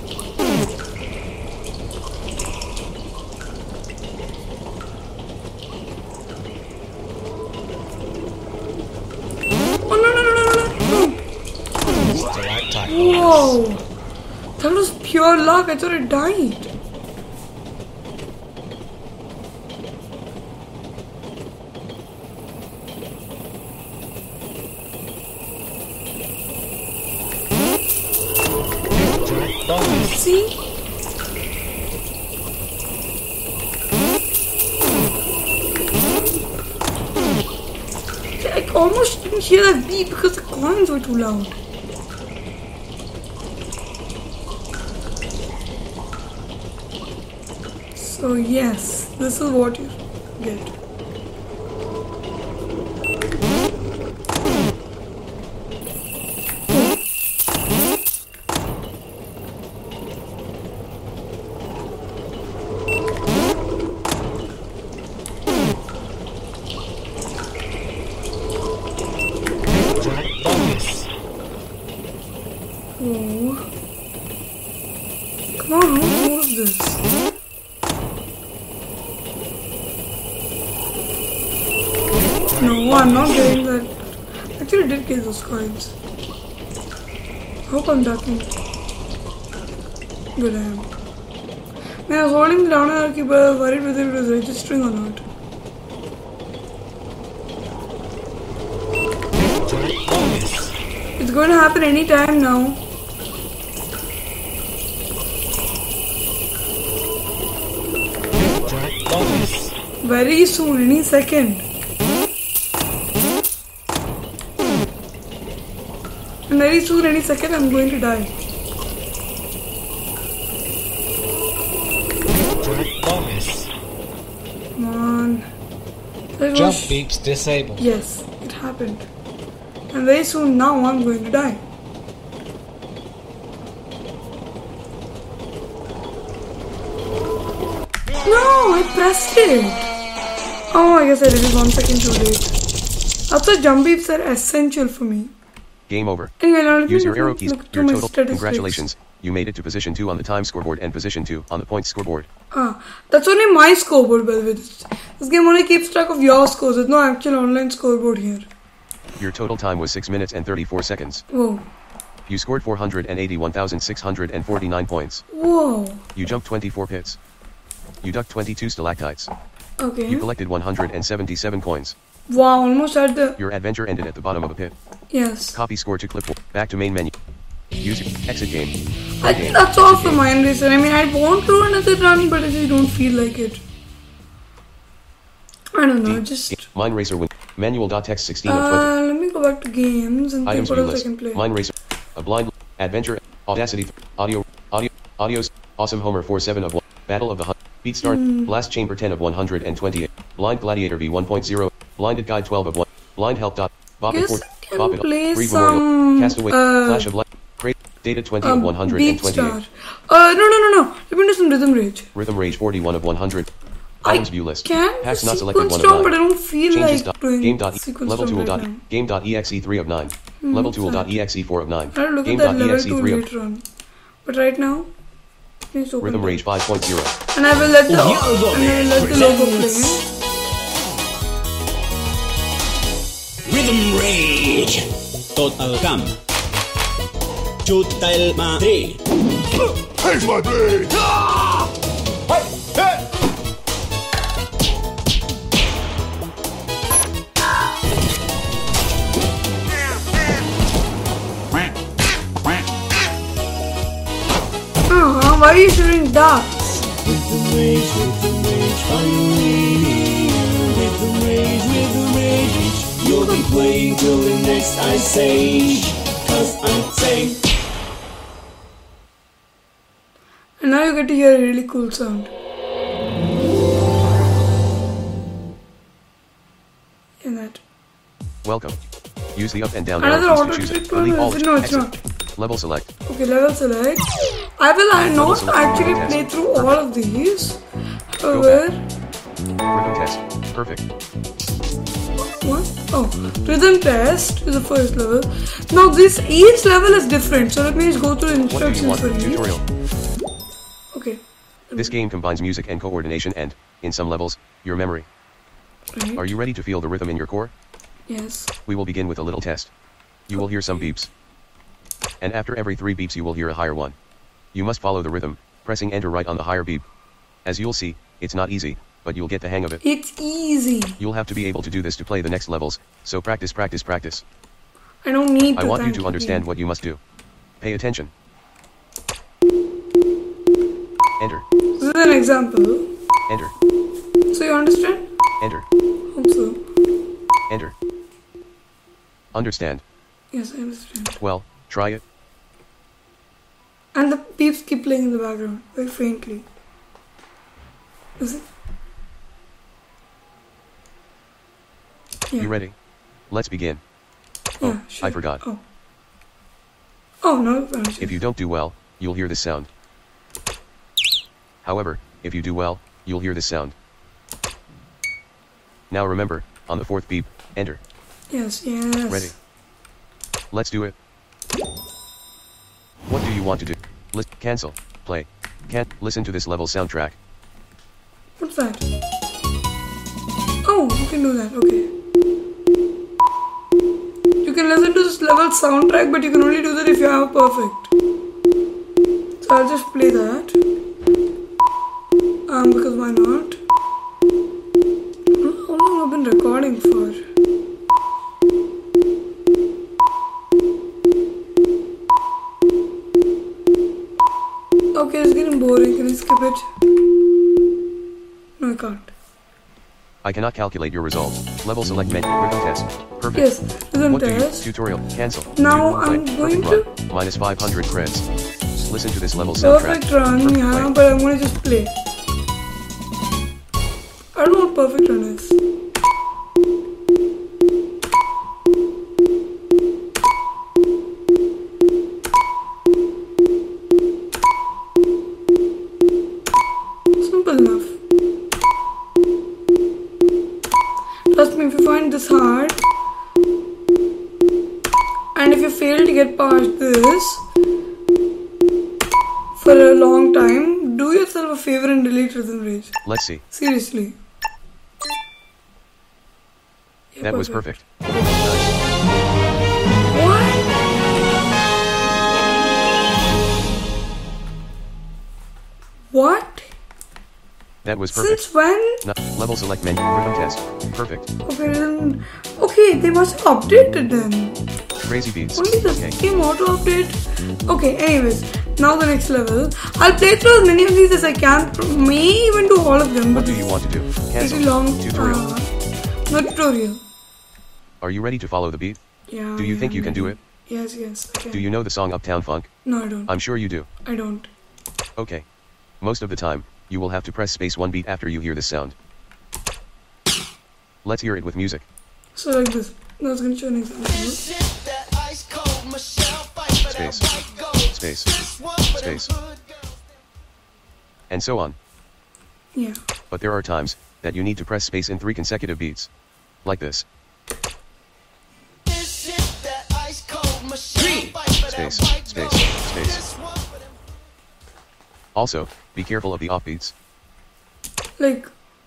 Whoa! That was pure luck. I thought it died. See? I almost didn't hear that beep because the coins were too loud. So yes, this is what you get. Oh. Come on, how more of this? No, I'm not getting that. Actually, I did get those coins. Hope I'm ducking. Good, I am. Man, I was holding the down arrow key, but I was worried whether it was registering or not. It's going to happen any time now. Very soon, any second. And very soon, any second, I'm going to die. it Jump was... beeps disabled. Yes, it happened. And very soon now I'm going to die. No, I pressed it. Oh, I guess I did it 1 second too late. That's why jump beeps are essential for me. Game over. Anyway, now let me Use your arrow keys. look to Your my total. statistics. Congratulations. You made it to position 2 on the time scoreboard and position 2 on the points scoreboard. That's only my scoreboard, by the way. This game only keeps track of your scores. There's no actual online scoreboard here. Your total time was 6 minutes and 34 seconds. Whoa. You scored 481,649 points. Whoa. You jumped 24 pits. You ducked 22 stalactites. Okay. You collected 177 coins. Wow, almost at the... Your adventure ended at the bottom of a pit. Yes. Copy score to clipboard. Back to main menu. Use exit game. I think that's all for Mind Racer. I mean, I want to do another run, but I just don't feel like it. I don't know, just... Mind Racer win. Manual.text 16 of 20. Let me go back to games and Items think view what else I list. can play. Mind Racer. A blind. Adventure. Audacity. Audios. Awesome Homer 47 of 1. Battle of the Hunt. Beat Start. Blast Chamber 10 of 128. Blind Gladiator V 1.0. Blinded Guide 12 of 1. Blind Help. Bop it Guess for. I can Bop it. play Free some, Memorial. Castaway. Flash of Light. Crate. Data 20 of Beat 128. Star. No. Let me do some Rhythm Rage. Rhythm Rage 41 of 100. Items view list. Can Packs not sequence selected 1 storm, of but I 9. don't feel Changes. like doing Game. sequence Level storm tool. right now. Game.exe 3 of 9. Level tool.exe 4 of 9. I'll look at that level Game.exe 2 3 of later on. But right now, please open Rhythm it. Rage 5.0. And I will let the logo play. Rhythm Rage Total Cam Total Madrid. Hey, Madrid! Why are you shooting darts? Rhythm Rage, finally. Rhythm Rage. You'll be playing till the next Ice Age. 'Cause I'm saying. And now you get to hear a really cool sound. In that. Welcome. Use the up and down Another arrow auto keys to choose click it. one? Delete all. No, it's Exit. not. Level select. Okay, level select. I will not select. actually play through all of these. However, Rhythm test. Perfect. what? Oh, rhythm test is the first level. Now each level is different, so let me just go through the What do you instructions want? for each. Tutorial. Okay. This game combines music and coordination and, in some levels, your memory. Right. Are you ready to feel the rhythm in your core? Yes. We will begin with a little test. You will hear some beeps. And after every 3 beeps you will hear a higher one. You must follow the rhythm, pressing enter right on the higher beep. As you'll see, it's not easy, but you'll get the hang of it. It's easy. You'll have to be able to do this to play the next levels, so practice. I don't need to. I want you thank to understand what you must do. Pay attention. Enter. This is an example. Enter. So you understand? Enter. Hope so. Enter. Understand. Yes, I understand. Well, try it. And the beeps keep playing in the background, very faintly. Is it? Yeah. You ready? Let's begin. Yeah, Oh, sure. I forgot. Oh no, finished. If you don't do well, you'll hear this sound. However, if you do well, you'll hear this sound. Now remember, on the 4th beep, enter. Yes. Ready? Let's do it. What do you want to do? Cancel. Play. Can't listen to this level soundtrack. What's that? Oh, you can do that. Okay. You can listen to this level soundtrack, but you can only do that if you have perfect. So I'll just play that. Because why not? How long have I been recording for? Okay, it's getting boring. Can I skip it? No, I can't. I cannot calculate your results. Level select menu. Rhythm test. Perfect. Yes, rhythm What do you? test. Tutorial. Cancel. Now Play. I'm going Perfect to- run. Minus 500 creds. Listen to this level soundtrack. Perfect run, Perfect yeah, play. but I'm gonna just play. I don't know what perfect run is. Trust me, if you find this hard, and if you fail to get past this for a long time, do yourself a favor and delete Rhythm Rage. Let's see. Seriously. Yeah, That was perfect. Nice. What? What? That was perfect. Since when? Level select menu. Rhythm test. Perfect. Okay, then. Okay, they must have updated them. Crazy beats. Only the Okay. game auto update. Okay, anyways, now the next level. I'll play through as many of these as I can. May even do all of them. What But do you want to do? pretty Cancel. long. Tutorial. No tutorial. Are you ready to follow the beat? Yeah. Do you think you can do it? Yes, I can. Do you know the song Uptown Funk? No, I don't. I'm sure you do. I don't. Okay. Most of the time, you will have to press space one beat after you hear this sound. Let's hear it with music. So like this. Now it's gonna show an example. Space. Space. Space. And so on. Yeah. But there are times that you need to press space in 3 consecutive beats. Like this. Space. Space. Space. Also, be careful of the offbeats. Like.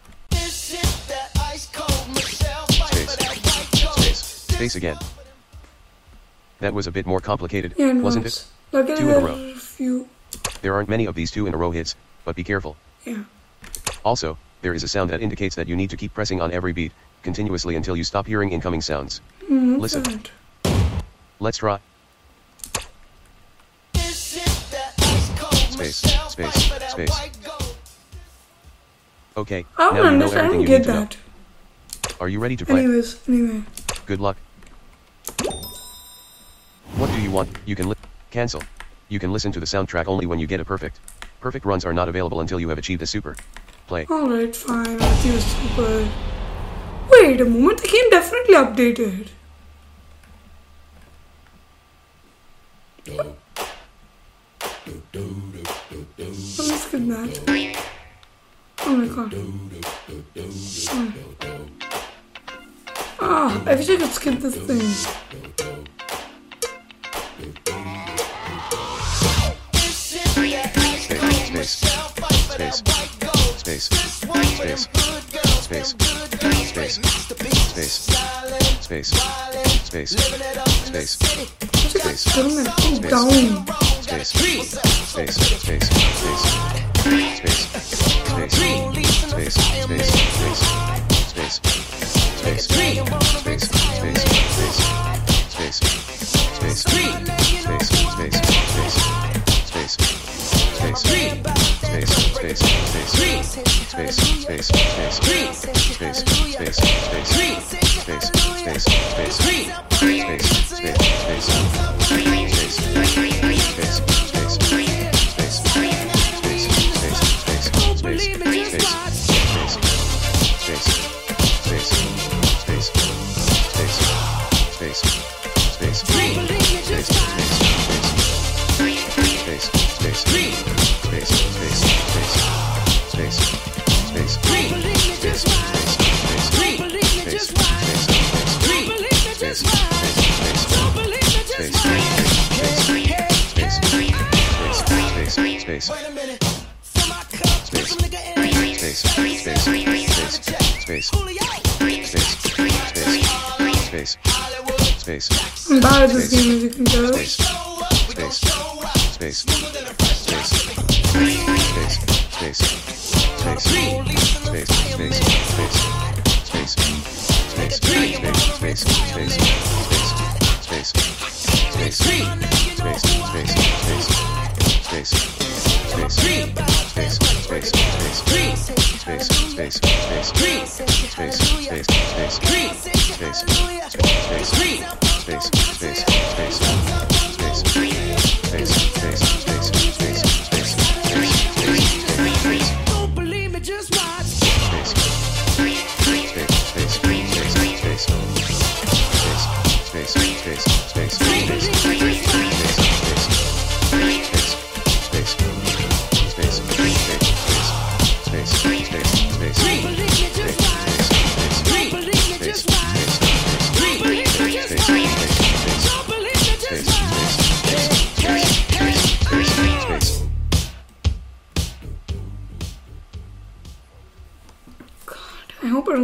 Space again. That was a bit more complicated, Yeah, it wasn't was. it? Luckily 2 in a there row. are a few. There aren't many of these 2 in a row hits, but be careful. Yeah. Also, there is a sound that indicates that you need to keep pressing on every beat, continuously until you stop hearing incoming sounds. What's Listen. that? Let's try. Space, space, space. Okay, I don't now you know understand. I everything don't you get need to know. that. Are you ready to play? Anyway. Good luck. What do you want? You can cancel. You can listen to the soundtrack only when you get a perfect. Perfect runs are not available until you have achieved a super. Play. Alright, fine. Let's use super. Wait a moment. The game definitely updated. Let me skip that. Oh my god. I wish I could skip this thing. Space. Space. Space. Space. Space. Space. Space. Space. Space. Space. Turn that thing down. Space. Space. Space. Space. Space. Space. Space. Space. Space. Space. Space. Space. Space. Space. Space. Space. Space. Space. Space. I'm bad at this game, as you can tell.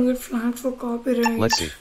gonna get flagged for copyright. Let's see.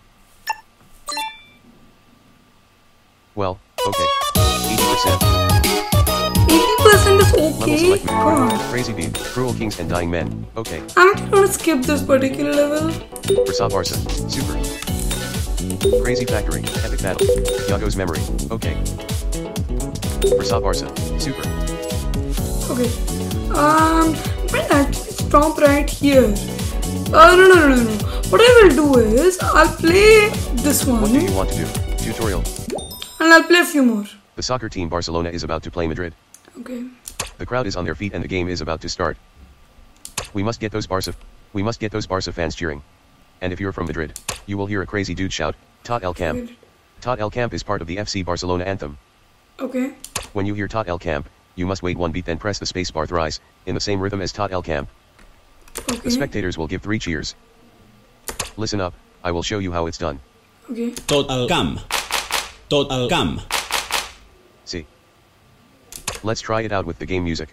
Well, okay. 80%. 80% is Level okay. select. God. Crazy Beat, Cruel Kings and Dying Men. Okay. I'm actually gonna skip this particular level. Versa Barca. Super. Crazy Factory. Epic Battle. Yago's Memory. Okay. Versa Barca. Super. Okay. I'm gonna actually stop right here. No. What I will do is, I'll play this one. What do you want to do? Tutorial. And I'll play a few more. The soccer team Barcelona is about to play Madrid. Okay. The crowd is on their feet and the game is about to start. We must get those Barca fans cheering. And if you're from Madrid, you will hear a crazy dude shout, Tot El Camp. Tot El Camp is part of the FC Barcelona anthem. Okay. When you hear Tot El Camp, you must wait one beat then press the spacebar thrice, in the same rhythm as Tot El Camp. Okay. The spectators will give 3 cheers. Listen up, I will show you how it's done. Okay. Tot El Camp. Tot El Camp. See. Let's try it out with the game music.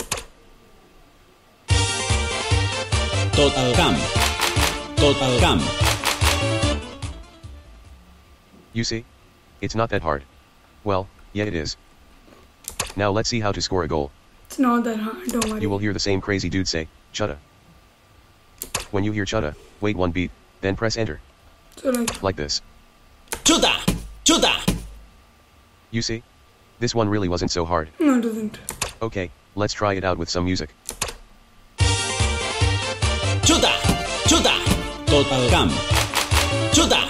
Tot El Camp. Tot El Camp. You see? It's not that hard. Well, yeah it is. Now let's see how to score a goal. It's not that hard, don't worry. You will hear the same crazy dude say, Chutta. When you hear Chutta, wait one beat, then press enter. So Like this. Chuta. Chuta. You see? This one really wasn't so hard. no, it doesn't. Okay, let's try it out with some music. Chuta. Chuta. Tot El Camp. Chuta.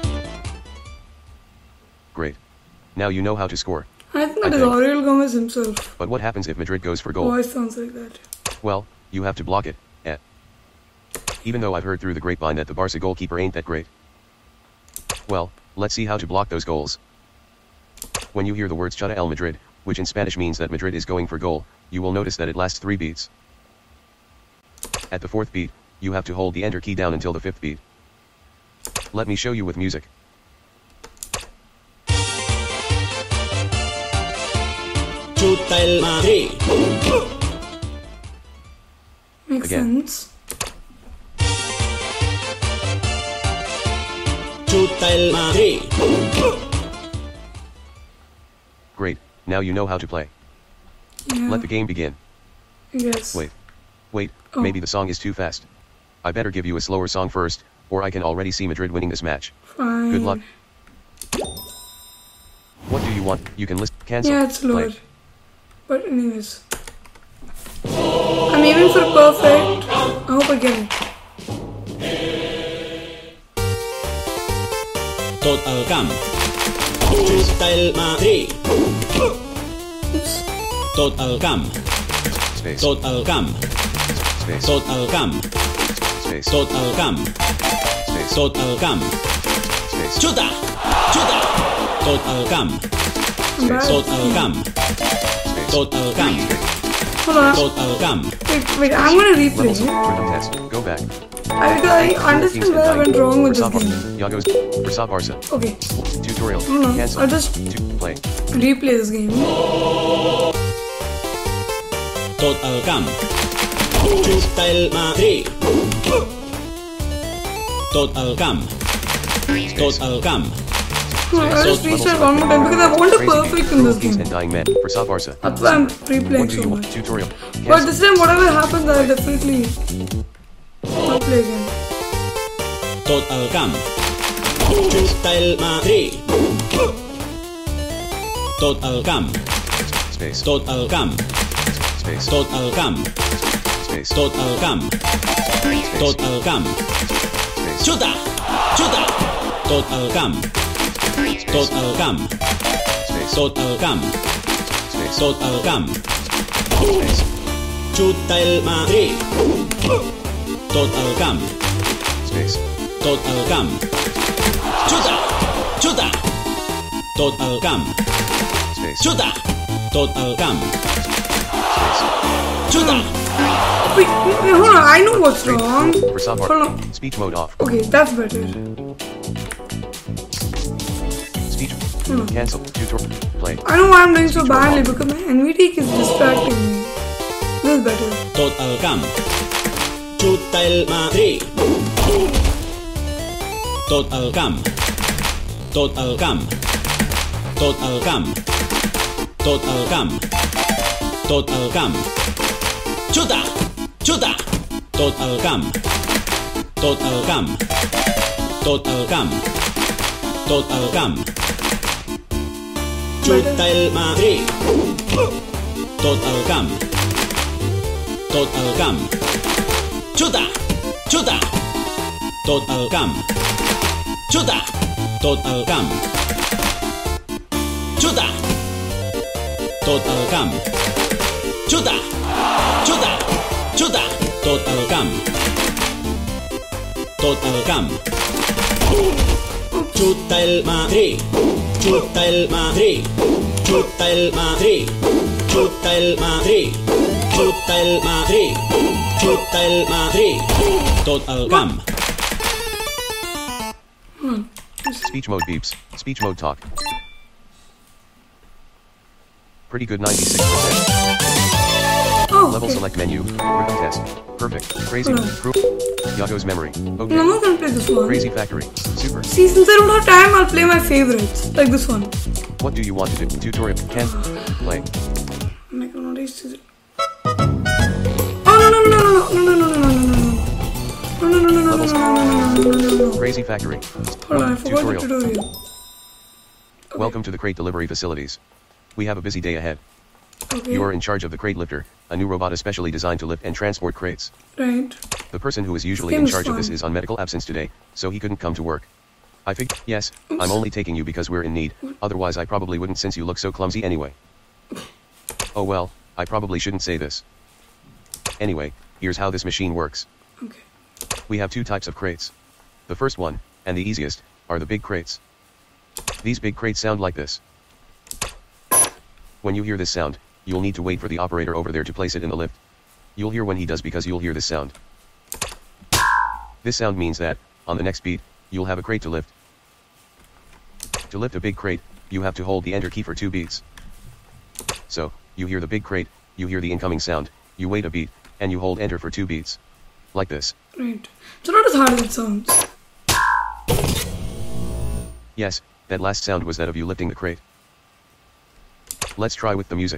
Great. Now you know how to score. I think that I is think. Aurel Gomez himself. But what happens if Madrid goes for goal? Voice sounds like that. Well, you have to block it. Even though I've heard through the grapevine that the Barca goalkeeper ain't that great. Well, let's see how to block those goals. When you hear the words Chutta El Madrid, which in Spanish means that Madrid is going for goal, you will notice that it lasts 3 beats. At the 4th beat, you have to hold the enter key down until the 5th beat. Let me show you with music. Chuta el Madrid. Makes Again. sense. Chuta el Madrid. Great, now you know how to play. Yeah. Let the game begin. Yes. Wait, Oh. maybe the song is too fast. I better give you a slower song first, or I can already see Madrid winning this match. Fine. Good luck. What do you want? You can list. Cancel. Yeah, it's lower. Play. But anyways. I'm aiming for perfect. I hope I get it. Tot El Camp. Chuta el Madrid. Oops. Tot El Camp. Space. Tot El Camp. Space. Tot El Camp. Space. Tot El Camp. Space. Tot El Camp. Space. Chuta. Chuta. Tot El Camp. I'm bad. Tot El Camp. Space. Tot El Camp. Hold on. Tot El Camp. Wait, I'm gonna Levels. replay. Rhythm test. Go back. I understand where I went wrong with this game. Yagos. Versa Barca. Okay, Tutorial. No, Cancel. I'll just Play. replay this game. Tot El Camp. Chuta el Madrid. Tot El Camp. Tot El Camp. No, I'll just restart one more time because I want a perfect in this Kings game. and Dying Men. Versa Barca. That's why I'm What replaying do so you want? much. Tutorial. But Cancel. this time, whatever happens, I'll definitely not play again. Tot El Camp. Chuta el Madrid. Tot El Camp. Space. Tot El Camp. Space. Tot El Camp. Space. Tot El Camp. Tot El Camp. Space. Chuta. Chuta. Tot El Camp. Tot El Camp. Space. Tot El Camp. Space. Tot El Camp. Space. Chuta el Madrid. Tot El Camp. Space. Tot El Camp. Chuta. Chuta. Tot El Camp. Space. Chuta. Tot El Camp. Chuta. Wait, hold on. I know what's wrong. Versa Hold Barca. on. Speech mode off. Okay, that's better. Speech. Hold on. Cancel. Tutorial. Play. I know why I'm doing so badly because my NVDA is distracting me. This is better. Tot El Camp. Chuta el Madrid. Total Cam. Total Cam. Total Cam. Total Cam. Total Cam. Chuta. Chuta. Total Cam. Total Cam. Total Cam. Total Cam. Chuta el Madrid. Total Cam. Total Cam. Chuta. Chuta. Total Cam. Chuta. Total Cam. Chuta. Total Cam. Chuta. Chuta. Chuta. Total Cam. Total Cam. Chuta el Madrid. Chuta el Madrid. Chuta el Madrid. Chuta el Madrid. Chuta el Madrid. Chuta el Madrid. Total Cam. Speech mode beeps. Speech mode talk. Pretty good 96%. Oh, Level okay. select menu. Rhythm test. Perfect. Crazy. Yago's memory. I'm Okay. not gonna play this one. Crazy factory. Super. See, since I don't have time, I'll play my favorites. Like this one. What do you want to do? Tutorial. Can. Play. I'm not gonna raise it. Oh no no no no no no no no no no no. No no no no no no no no no no. Crazy factory. Hold on, I forgot the tutorial. Welcome to the crate delivery facilities. We have a busy day ahead. Okay. You are in charge of the crate lifter, a new robot especially designed to lift and transport crates. Right. The person who is usually This in game is charge of this fun. is on medical absence today, so he couldn't come to work. I think, yes, I'm only taking you because we're in need, otherwise I probably wouldn't since you look so clumsy anyway. Oh well, I probably shouldn't say this. Anyway, here's how this machine works. Okay. We have two types of crates. The first one, and the easiest, are the big crates. These big crates sound like this. When you hear this sound, you'll need to wait for the operator over there to place it in the lift. You'll hear when he does because you'll hear this sound. This sound means that, on the next beat, you'll have a crate to lift. To lift a big crate, you have to hold the enter key for 2 beats. So, you hear the big crate, you hear the incoming sound, you wait a beat, and you hold enter for 2 beats. Like this. Right. So not as hard as it sounds. Yes, that last sound was that of you lifting the crate. Let's try with the music.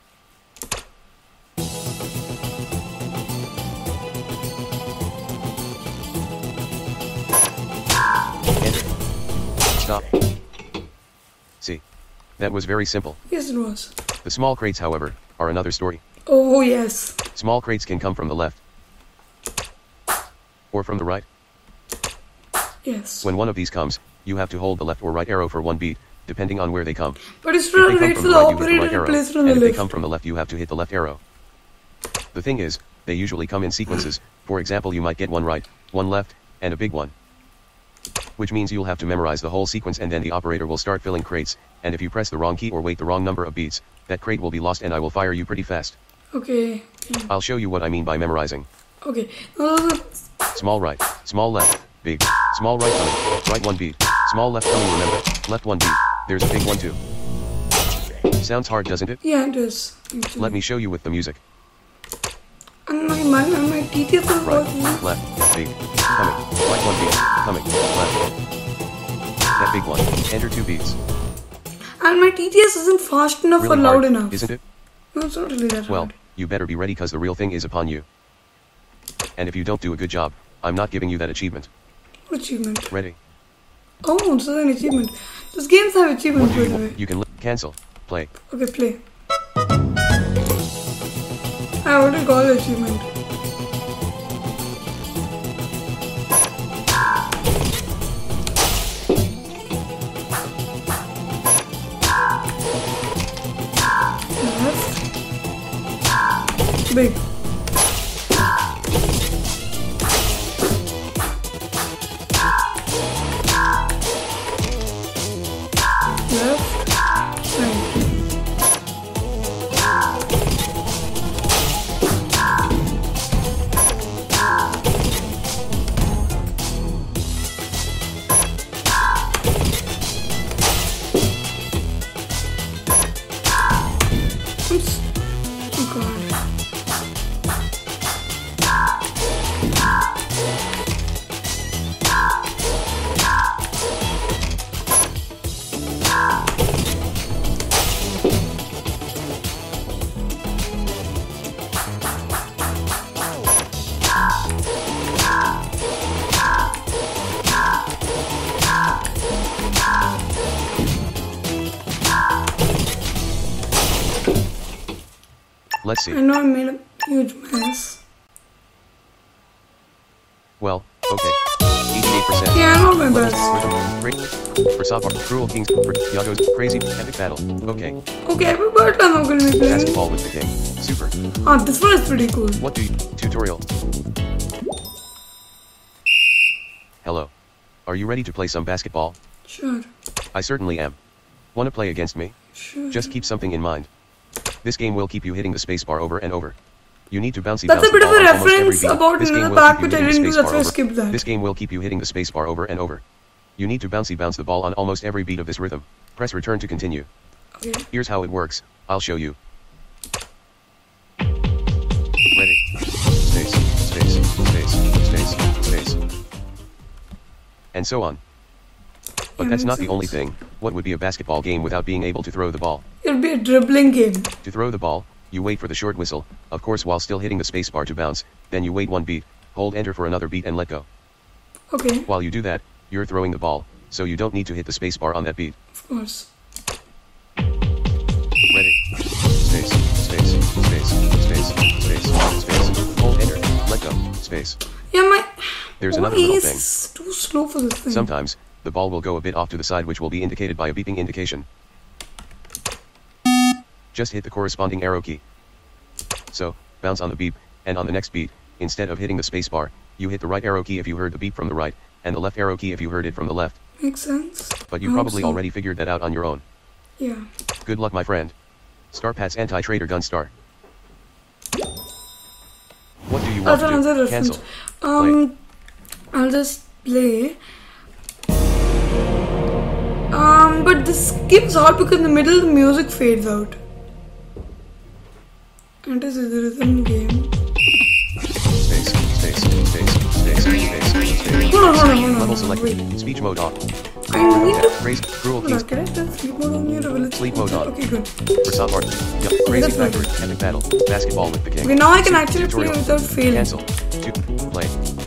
Enter. Stop. See. That was very simple. Yes, it was. The small crates, however, are another story. Oh yes. Small crates can come from the left. Or from the right. Yes. When one of these comes, you have to hold the left or right arrow for 1 beat, depending on where they come. But it's If still they come wait from for the the right, you hit the operator right to arrow, place it on and the if they left. come from the left, you have to hit the left arrow. The thing is, they usually come in sequences. For example, you might get 1 right, 1 left, and a big one. Which means you'll have to memorize the whole sequence and then the operator will start filling crates, and if you press the wrong key or wait the wrong number of beats, that crate will be lost and I will fire you pretty fast. Okay. I'll show you what I mean by memorizing. Okay. Now those are Small right, small left, big, small right coming, right 1 beat, small left coming, remember, left 1 beat, there's a big one too. Sounds hard, doesn't it? yeah, it is. Actually. Let me show you with the music. And my TTS is Right, also left, big, coming, right 1 beat, coming, left. That big one, enter 2 beats. and my TTS isn't fast enough Really or loud hard, enough. isn't it? No, it's not really that Well, hard. you better be ready cause the real thing is upon you. And if you don't do a good job, I'm not giving you that achievement. Achievement. Ready? Oh, this is an achievement. Those games have achievements, by the way. You can cancel, play. Okay, play. I already got the achievement. Left. Big. Left. Right. Oops. Oh god. Let's see. I know I made a huge mess. Well, okay. 88%. Yeah, I know my Levels, best. rhythm, great. For Sabbar, Cruel Kings, for Yago's Crazy Epic Battle. Okay. Okay, but I'm not gonna be playing. Basketball with the King. Super. Ah, this one is pretty cool. What do you... Tutorial. Hello. Are you ready to play some basketball? Sure. I certainly am. Wanna play against me? Sure. Just keep something in mind. This game will keep you hitting the spacebar over and over. You need to bouncy That's bounce a bit the of ball a on almost every reference beat. about This game another will pack keep you which I hitting the didn't do, that's spacebar why I over. skipped that. This game will keep you hitting the spacebar over and over. You need to bouncy bounce the ball on almost every beat of this rhythm. Press return to continue. Okay. Here's how it works. I'll show you. Ready. Space, space, space, space, space. And so on. But Yeah, that's not makes the only sense. thing. What would be a basketball game without being able to throw the ball? It'll be a dribbling game. To throw the ball, you wait for the short whistle, of course while still hitting the spacebar to bounce, then you wait one beat, hold enter for another beat and let go. Okay, While you do that, you're throwing the ball, so you don't need to hit the spacebar on that beat. of course. Ready. Space, space, space, space, space, space. Hold enter, let go, space. Yeah, my There's another little thing. is too slow for this thing. Sometimes, the ball will go a bit off to the side which will be indicated by a beeping indication. Just hit the corresponding arrow key. So, bounce on the beep, and on the next beat, instead of hitting the spacebar, you hit the right arrow key if you heard the beep from the right, and the left arrow key if you heard it from the left. Makes sense. But I you hope probably so. already figured that out on your own. Yeah. Good luck, my friend. StarPat's Anti-Trader Gunstar. What do you want That's to another do? reference. Cancel. I'll just play. But this game is hard because in the middle the music fades out. And it is a rhythm game. Space, space, space, space, space, space. Hold on. Level select. Wait. Speech mode off. I need to. Crazy, Cruel Hold Kings. on, can I turn sleep mode on here or will it Sleep mode on. Okay, good. For Southport. Crazy that's better. Factory. Epic Battle. Basketball with the King. Okay, now I can actually play Tutorial. without failing. Cancel. To play.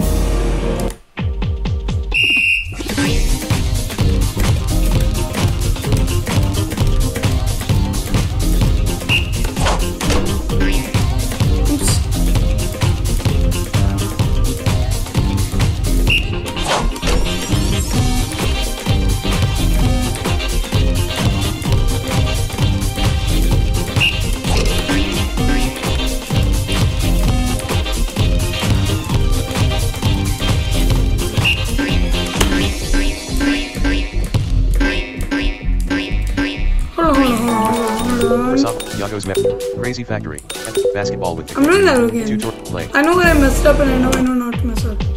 Oops. Hold For on. South, Yago's Map. Crazy Factory. Epic Basketball with the I'm King. doing that again. Tutorial. Play. I know where I messed up and I know not to mess up.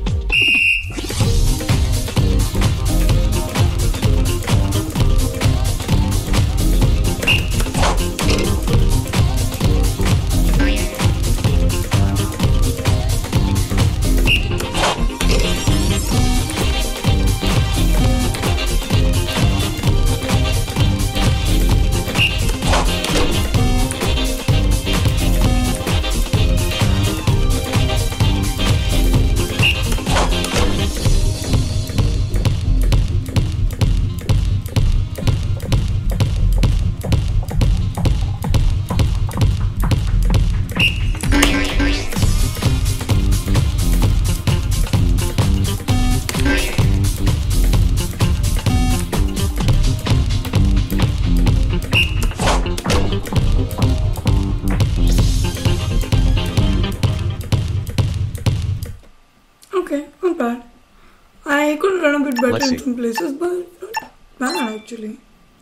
Okay, not bad. I could run a bit better Let's in see. some places, but not bad actually.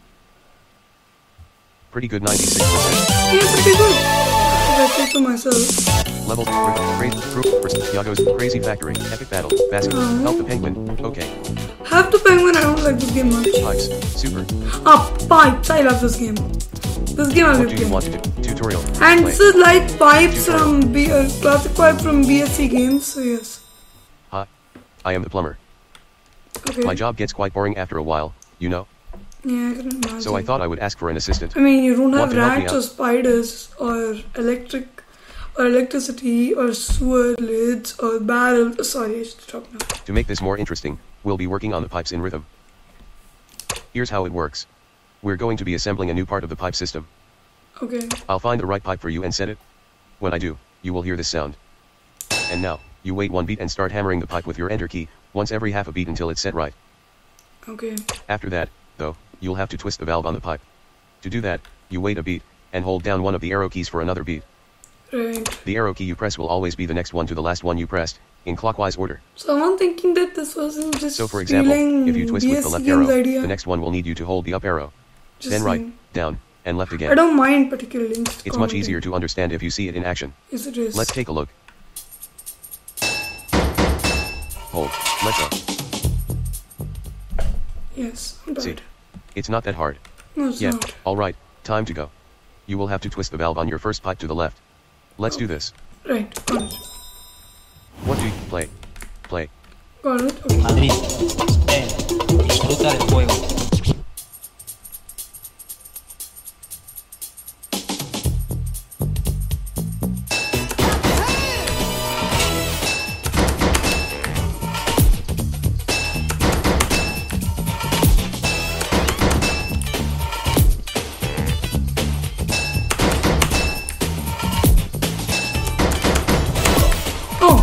Pretty good 96%. Yeah, pretty good. I say so myself. Level. Crazy. Cruel. For Yago's Crazy Factory. Epic Battle. Basketball. Help the Penguin. Okay. Have the penguin, I don't like this game much. Pipes. Super. Ah, pipes, I love this game. This game I What love do you want to do? Tutorial. And Play. this is like pipes from classic pipe from BSC games, so yes. Hi. I am the plumber. Okay. My job gets quite boring after a while, you know? Yeah, I can imagine. So I thought I would ask for an assistant. I mean, you don't have Want to help me rats out? or spiders or electricity or sewer lids or barrels. Sorry, I should stop now. To make this more interesting, we'll be working on the pipes in rhythm. Here's how it works. We're going to be assembling a new part of the pipe system. Okay. I'll find the right pipe for you and set it. When I do, you will hear this sound. And now, you wait 1 beat and start hammering the pipe with your enter key, once every half a beat until it's set right. Okay. After that, though, you'll have to twist the valve on the pipe. To do that, you wait a beat, and hold down one of the arrow keys for another beat. Right. The arrow key you press will always be the next one to the last one you pressed, in clockwise order. So I'm thinking that this wasn't just So for example, if you twist with the left BSC arrow, games idea. the next one will need you to hold the up arrow. Just Then right, saying. down, and left I again. don't mind particularly. It's much easier to understand if you see it in action. Yes, it is. Let's take a look. Hold, let go. Yes, not See, bad. it's not that hard. No, it's Yeah, not. alright, time to go. You will have to twist the valve on your first pipe to the left. Let's do this. Right, got it. What do you play? Play. Got it. Okay. Madrid, ven, disfruta del juego. Oh!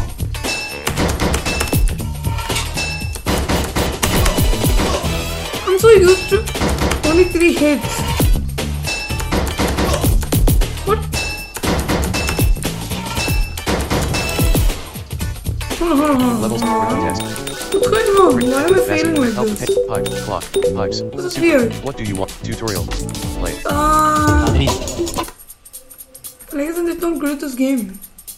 I'm so used to only 3 hits. What? Levels for contest. What's going on? Why am I failing like Help, this? pipe, clock, pipes. This is weird. What do you want? Tutorial. Play. Madrid, I guess I'm just not good at this game.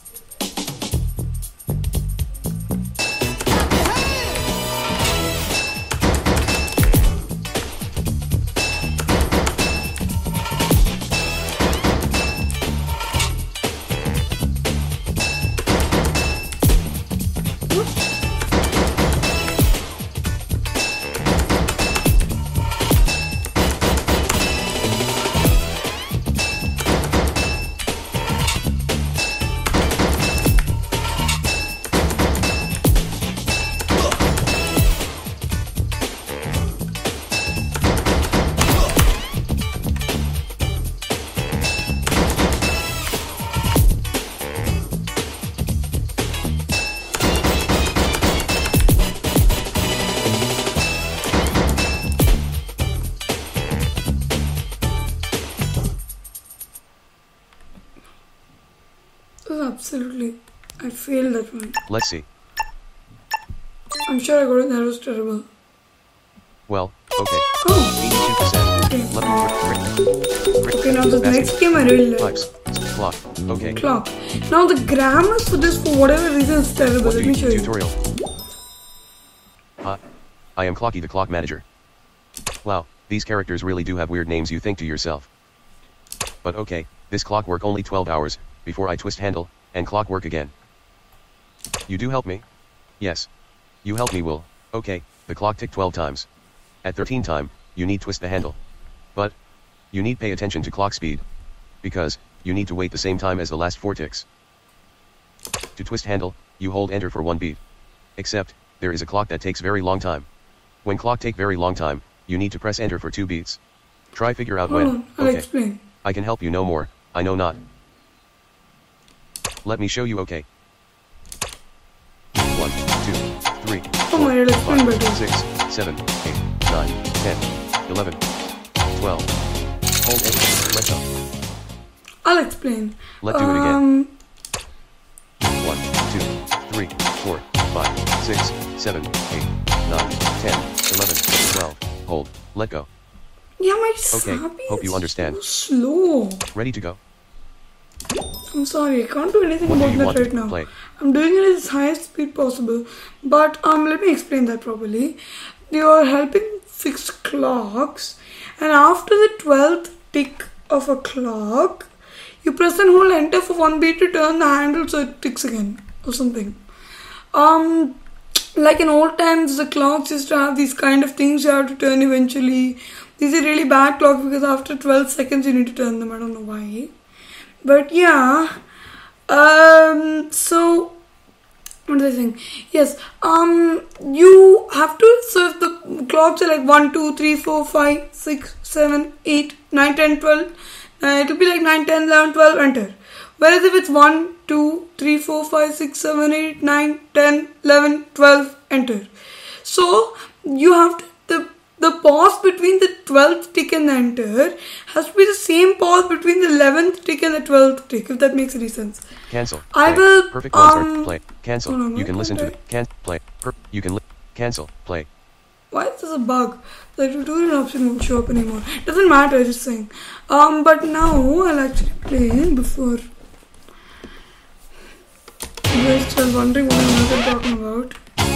This is absolutely... I failed that one. Let's see. I'm sure I got it. That was terrible. Well, okay. Oh! 82%. Left. Okay, now the next game I really like. Pipes. Clock. Okay. Clock. Now the grammar for this, for whatever reason, is terrible. What Let do me you show you. tutorial? I am Clocky the Clock Manager. Wow, these characters really do have weird names, you think to yourself. But okay, this clock work only 12 hours, before I twist handle, and clock work again. You do help me? Yes. You help me, Will. Okay, the clock tick 12 times. At 13th time, you need twist the handle. But, you need pay attention to clock speed. Because, you need to wait the same time as the last 4 ticks. To twist handle, you hold enter for 1 beat. Except, there is a clock that takes very long time. When clock take very long time, you need to press enter for 2 beats. Try figure out Hold when. on, I'll explain. I can help you no more, I know not. Let me show you, okay. 1, 2, 3, Oh my God, explain 5, better. 6, 7, 8, 9, 10, 11, 12. Hold enter, let go. I'll explain. Let's do it again. 1, 2, 3, 4, 5, 6, 7, 8, 9, 10, 11, 12. Hold, let go. Yeah, my Okay, Sabi hope you is understand. so slow. Ready to go. I'm sorry, I can't do anything What do about you that want right to now. play? I'm doing it at its highest speed possible. But let me explain that properly. You're helping fix clocks, and after the 12th tick of a clock, you press and hold enter for 1 beat to turn the handle so it ticks again or something. Like in old times, the clocks used to have these kind of things you have to turn eventually. These are really bad clocks because after 12 seconds you need to turn them. I don't know why. But yeah. So what was I saying? Yes. You have to, so if the clocks are like 1, 2, 3, 4, 5, 6, 7, 8, 9, 10, 12. It will be like 9, 10, 11, 12, enter. Whereas if it's 1, 2, 3, 4, 5, 6, 7, 8, 9, 10, 11, 12, enter. So you have to, the pause between the 12th tick and the enter has to be the same pause between the 11th tick and the 12th tick, if that makes any sense. Cancel. I Play. will, Perfect ones are play. Cancel. hold on, You can listen to okay. the play. You can cancel. Play. Why is this a bug? The tutorial option won't show up anymore. Doesn't matter, just saying. But now I'll actually play before you guys still wondering what I'm talking about.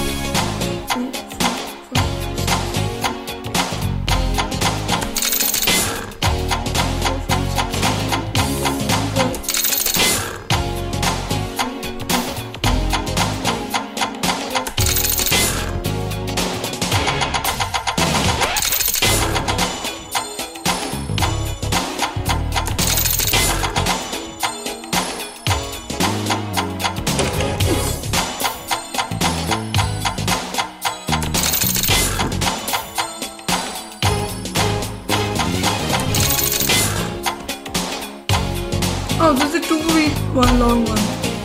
Oh, this is a 2-week one long one.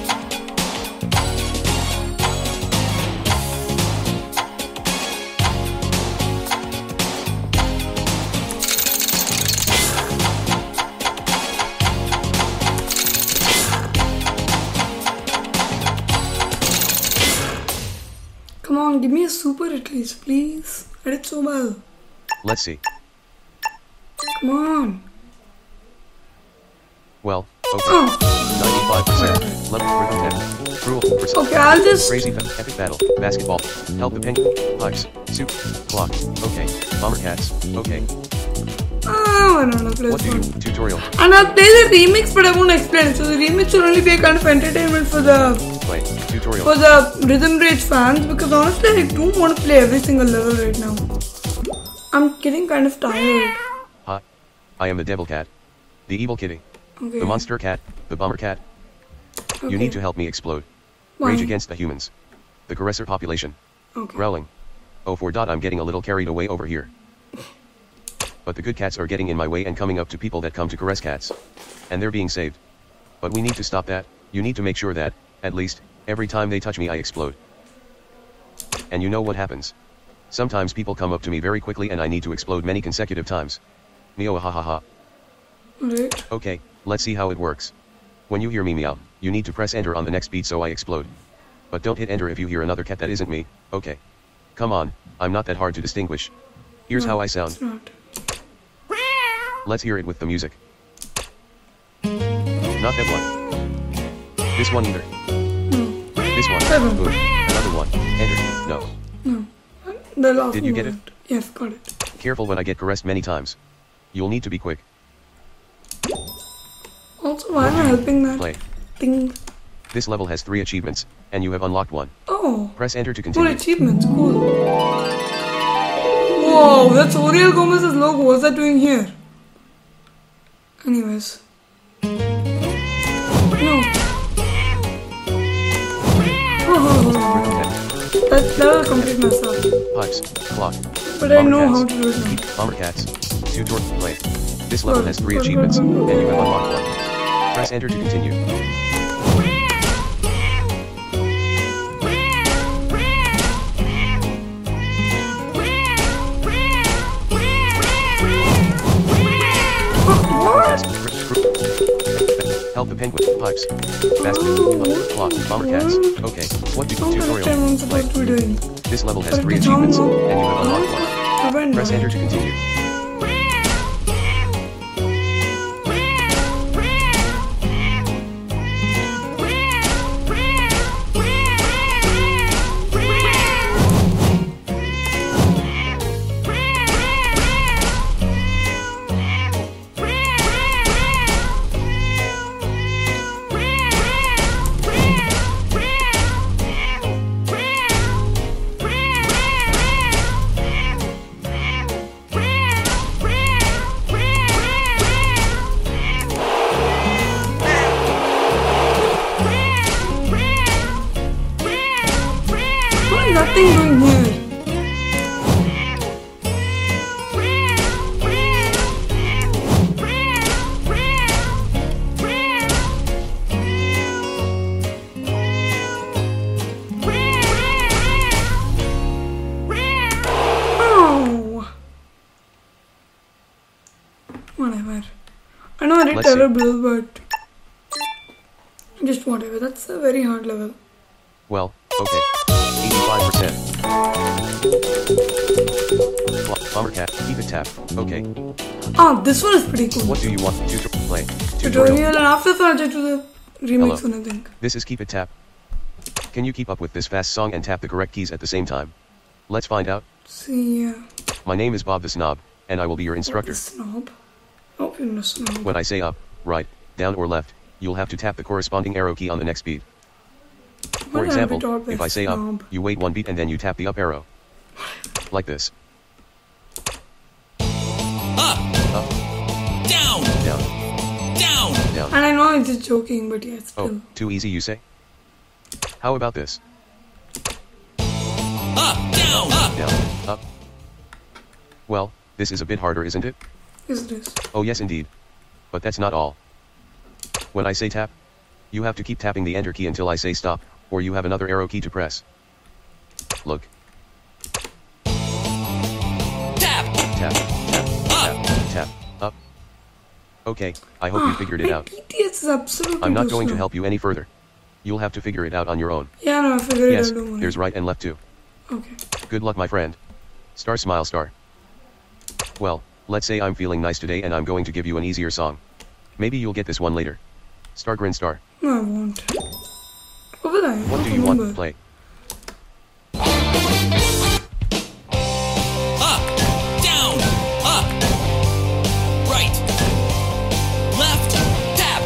Come on, give me a super at least, please. I did so well. Let's see. Come on. Well, okay. Oh. 95%. Level rhythm 10. Cruel. Okay, I'll just. Crazy epic battle. Basketball. Help the penguin. Pipes. Soup. Clock. Okay. Bomber cats. Okay. Oh, I don't know. Play What this do one. you? Tutorial. And I'll play the remix, but I won't explain it. So the remix will only be a kind of entertainment for the Play. Tutorial. Rhythm Rage fans, because honestly I don't want to play every single level right now. I'm getting kind of tired. Hi. I am the devil cat. The evil kitty. Okay. The monster cat. The bomber cat. Okay. You need to help me explode. Why? Rage against the humans. The caresser population. Okay. Growling. Oh, for dot, I'm getting a little carried away over here. But the good cats are getting in my way and coming up to people that come to caress cats. And they're being saved. But we need to stop that. You need to make sure that, at least, every time they touch me I explode. And you know what happens. Sometimes people come up to me very quickly and I need to explode many consecutive times. Meow ha ha ha. Right. Okay, let's see how it works. When you hear me meow, you need to press enter on the next beat so I explode. But don't hit enter if you hear another cat that isn't me, okay. Come on, I'm not that hard to distinguish. Here's how I sound. It's not. Let's hear it with the music. Not that one. This one either. No. This one. Seven. Good. Another one. Enter. No. No. The last Did you get one. Yes, got it. Careful when I get caressed many times. You'll need to be quick. Also, why am I helping that Play. thing? This level has 3 achievements, and you have unlocked one. Oh. Press enter to More continue. achievements. Cool. Whoa, that's Oriel Gomez's logo. What's that doing here? Anyways. No. Oh, that will complete myself. Pipes. Clock. But I Bomber know cats. how to do it now. Bomber cats. Tutorial. Play. This level Good, has 3 good, achievements, good, and good. you have unlocked one. Press enter to continue. Help the penguin. Pipes. Basket. Clock. Bomber cats. Okay. What do Don't tutorial? understand what I'm supposed to be doing. This level has But 3 it achievements, sounds- and you have unlocked one. Prevent Press that. enter to continue. I know I did Let's see. terrible, but just whatever. That's a very hard level. Well, okay. 85%. Bomber cat, keep it tap. Okay. Ah, this one is pretty cool. What do you want to play? Tutorial, and after that I'll just do the remix Hello. one, I think. This is Keep It Tap. Can you keep up with this fast song and tap the correct keys at the same time? Let's find out. See, yeah. My name is Bob the Snob, and I will be your instructor. The snob. Oh, you're not a snob. When I say up, right, down or left, you'll have to tap the corresponding arrow key on the next beat. For What have I example, taught by if I say up, snob? you wait one beat and then you tap the up arrow. Like this. Up, Up, down, down, down, down. And I know I'm just joking, but yeah, still. Oh, too easy you say? How about this? up, down, up, Down, up. Well, this is a bit harder, isn't it? Is this? Oh yes indeed. But that's not all. When I say tap, you have to keep tapping the enter key until I say stop, or you have another arrow key to press. Look. tap, Tap, tap, tap, tap, up. Okay, I hope you figured it My out. PTS is absolutely I'm not too going to slow. help you any further. You'll have to figure it out on your own. Yeah, no, I figured Yes, it out. Don't worry. there's right and left too. Okay. Good luck my friend. Star smile star. Well, let's say I'm feeling nice today and I'm going to give you an easier song. Maybe you'll get this one later. Star grin star. No, I won't. What will I? What don't do you want to remember. play? up, down, up, right, left, tap,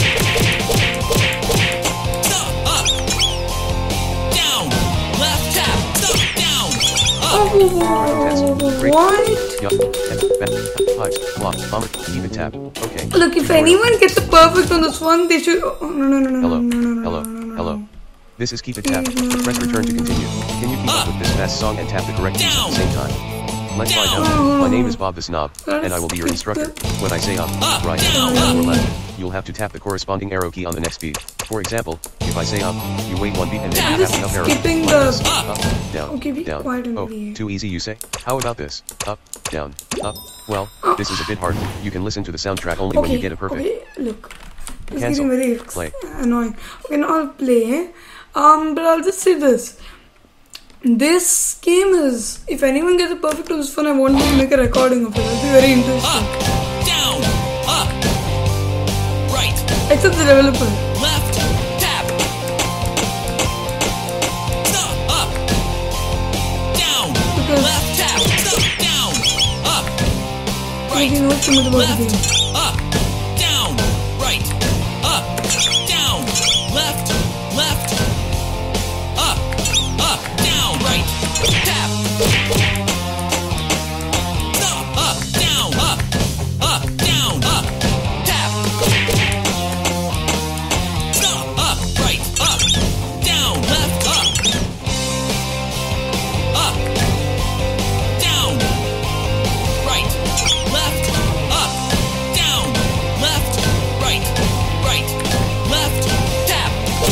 stop, up, down, left, tap, stop, down, up, What? Yup. Pipes. Block. Bomber. Keep it tap. Okay. Look, if anyone gets it perfect on this one, they should. Oh, no. Hello. No. Hello. Hello. This is Keep It Tap. Press return to continue. Can you keep up with this fast song and tap the correct keys at the same time? Let's find out. My name is Bob the Snob, and I will be your instructor. When I say up, right, down, or left, you'll have to tap the corresponding arrow key on the next beat. For example, if I say up, you wait one beat and then you tap the up arrow. skipping Like the- this. Up, down, Okay, be down. quiet and Oh, read. too easy you say? How about this? Up, down, up. Well, this is a bit hard. You can listen to the soundtrack only when you get it perfect. Okay, look. It's Cancel. getting very Play. annoying. Okay, now I'll play. But I'll just say this. This game is, if anyone gets it perfect on this phone, I want to make a recording of it. It'll be very interesting. up, down, up, right, Except the developer. left, tap, stop, up, down, Because left, tap, stop, down, up, he right, knows too much about the left, game. up, down, right, up, down, left, up, down, right, tap, stop, up, down, tap, stop, up, right, up, down, left, up, down, right, left, up, down, left, right, left, tap,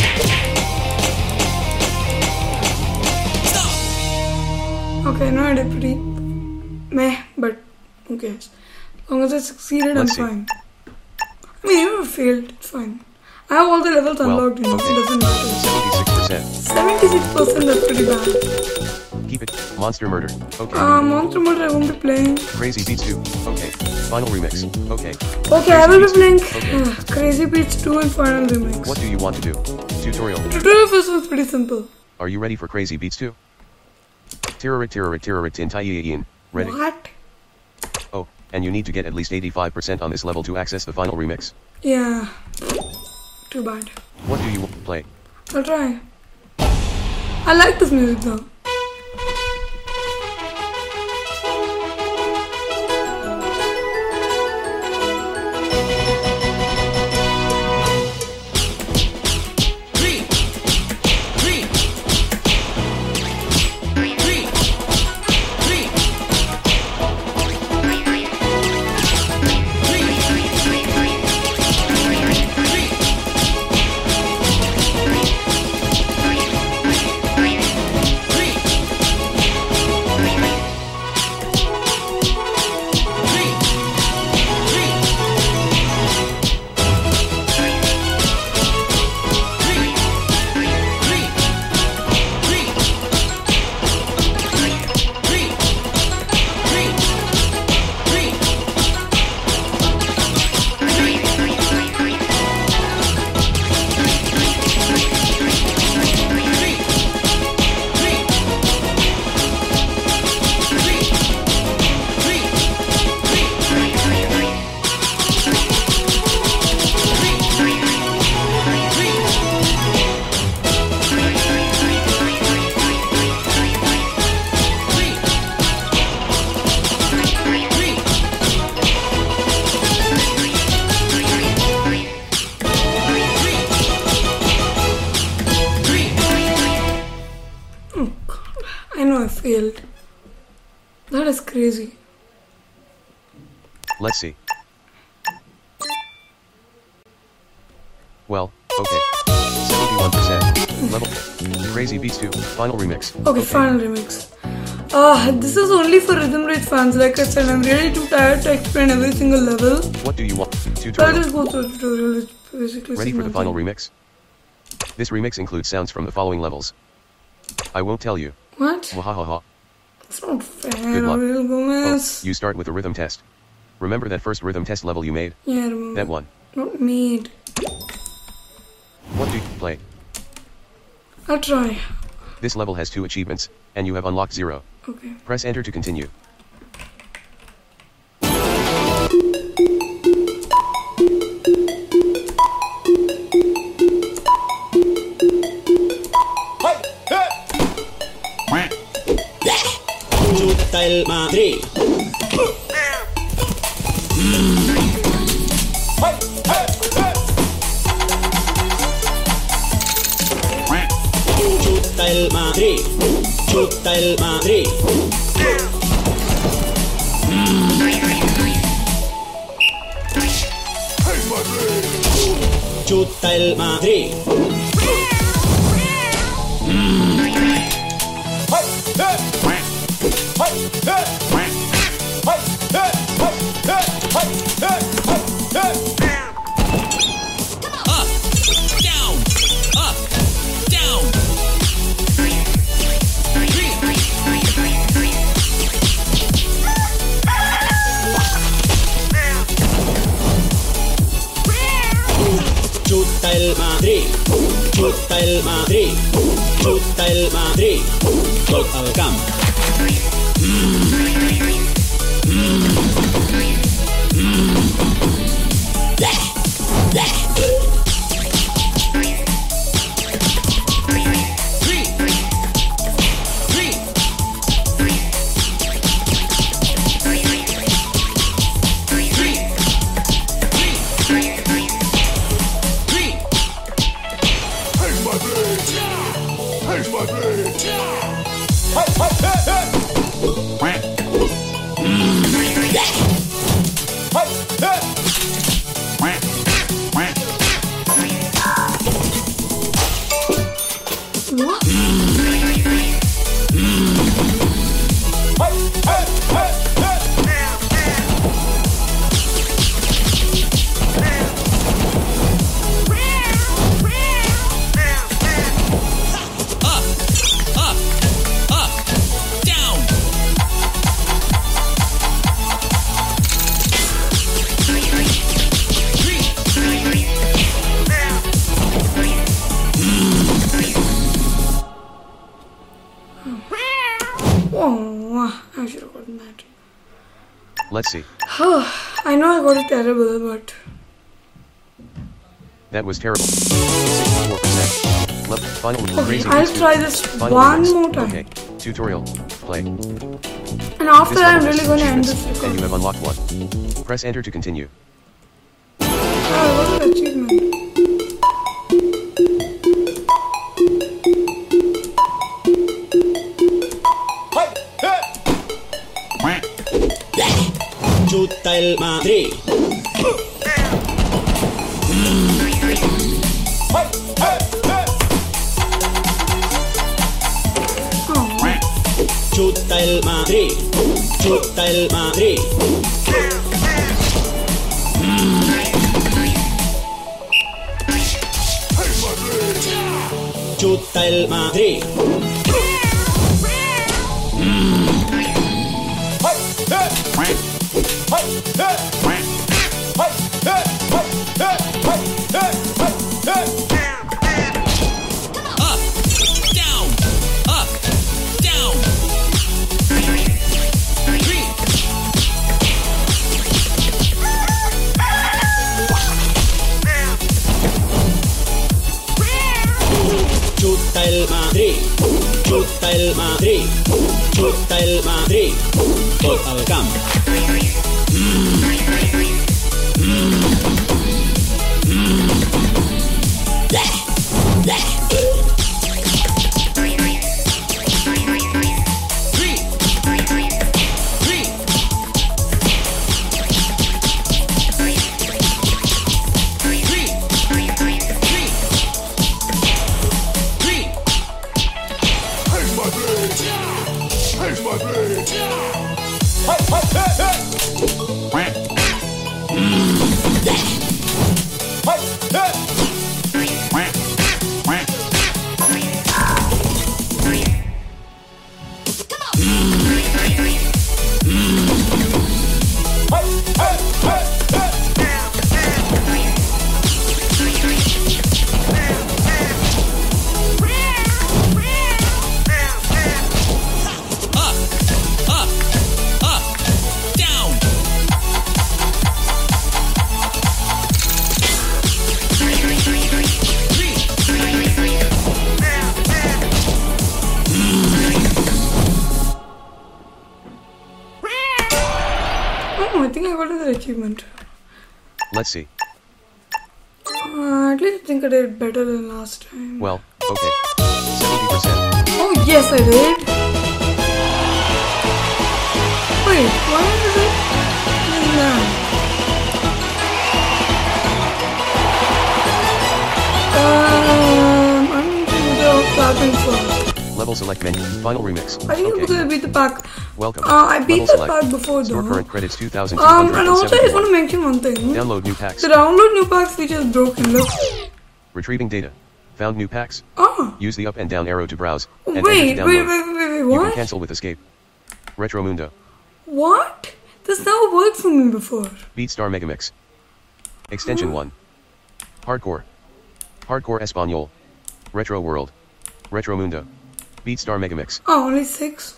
stop. Okay, no, I did pretty meh, but who cares? As long as I succeeded, Let's I'm see. fine. I mean, even if I failed, it's fine. I have all the levels Well, unlocked, you know, okay. it doesn't matter. 76%. 76%, that's pretty bad. Keep it. Monster Murder. Okay. Monster Mode I won't be playing. Crazy Beats 2. Okay. Final remix. Okay. Okay, I will be Beats playing 2. Okay. Crazy Beats 2 and Final Remix. What do you want to do? Tutorial. Tutorial first was pretty simple. Are you ready for Crazy Beats 2? Tirarit tintayin. Ready? What? Oh, and you need to get at least 85% on this level to access the final remix. Yeah. Too bad. What do you want to play? I'll try. I like this music though. Three, three, three, three, three, crazy. Let's see. Well, okay. 71%. Level. Crazy Beats 2. Final remix. Okay, final remix. This is only for Rhythm Rage fans. Like I said, I'm really too tired to explain every single level. What do you want? So I'll Tutorial. just go through the tutorial. It's basically Ready for the same final thing. remix? This remix includes sounds from the following levels. I won't tell you. What? Wahahaha. It's not fair, Good luck. Aurel Oh, Gomez. you start with a rhythm test. Remember that first rhythm test level you made? Yeah, I remember. That one. Not made. What do you play? I'll try. This level has 2 achievements, and you have unlocked 0. Okay. Press enter to continue. Chuta Madrid. Chuta Madrid. Chuta Madrid. Chuta Madrid. Chuta el Madrid, chuta el Madrid, chuta el Madrid, tot al camp. Oh, I should have gotten that. Let's see. I know I got it terrible, but That was terrible. 64%. Level. Final. okay, Crazy I'll Beats 2. try this Final one remix. more time. Okay. Tutorial. Play. And after This that, I'm level has really going to end achievements, this and recording. you have unlocked 1. Press enter to continue. What an achievement. Chuta el Madrid. Chuta el Madrid. Chuta el Madrid. Chuta el Madrid. Chuta el Madrid, chuta el Madrid, chuta el Madrid, tot al camp. I think I got another achievement. Let's see. At least I think I did better than last time. Well, okay. 70%. Oh yes, I did. Wait, why is it? I'm going to do the pattern first. Level select menu. Final remix. I think I'm Okay. going to beat the pack. Welcome. I beat Level the select. pack before Store though. current credits 2,271. And also I just want to mention one thing. Download new packs. The download new packs feature is broken. Look. Retrieving data. Found new packs. Ah. Use the up and down arrow to browse. And Wait, enter to download. wait, You can what? cancel with escape. Retromundo. What? This never worked for me before. Beatstar Megamix. Extension 1. Hardcore. Hardcore Espanol. Retro World. Retromundo. Beatstar Megamix. Oh, only 6?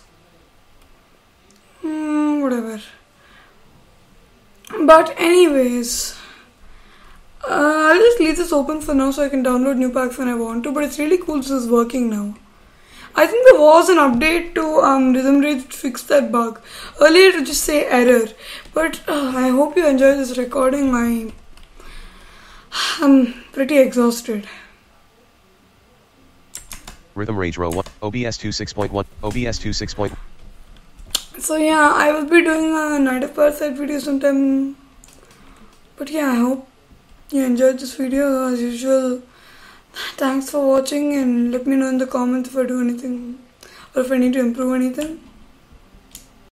Whatever. But anyways, I'll just leave this open for now so I can download new packs when I want to, but it's really cool this is working now. I think there was an update to Rhythm Rage to fix that bug. Earlier it would just say error, but I hope you enjoy this recording. I'm pretty exhausted. Rhythm Rage Row 1. OBS 2.6.1. OBS 2.6. So yeah, I will be doing a Night of Parasite video sometime. But yeah, I hope you enjoyed this video. As usual, thanks for watching and let me know in the comments if I do anything or if I need to improve anything.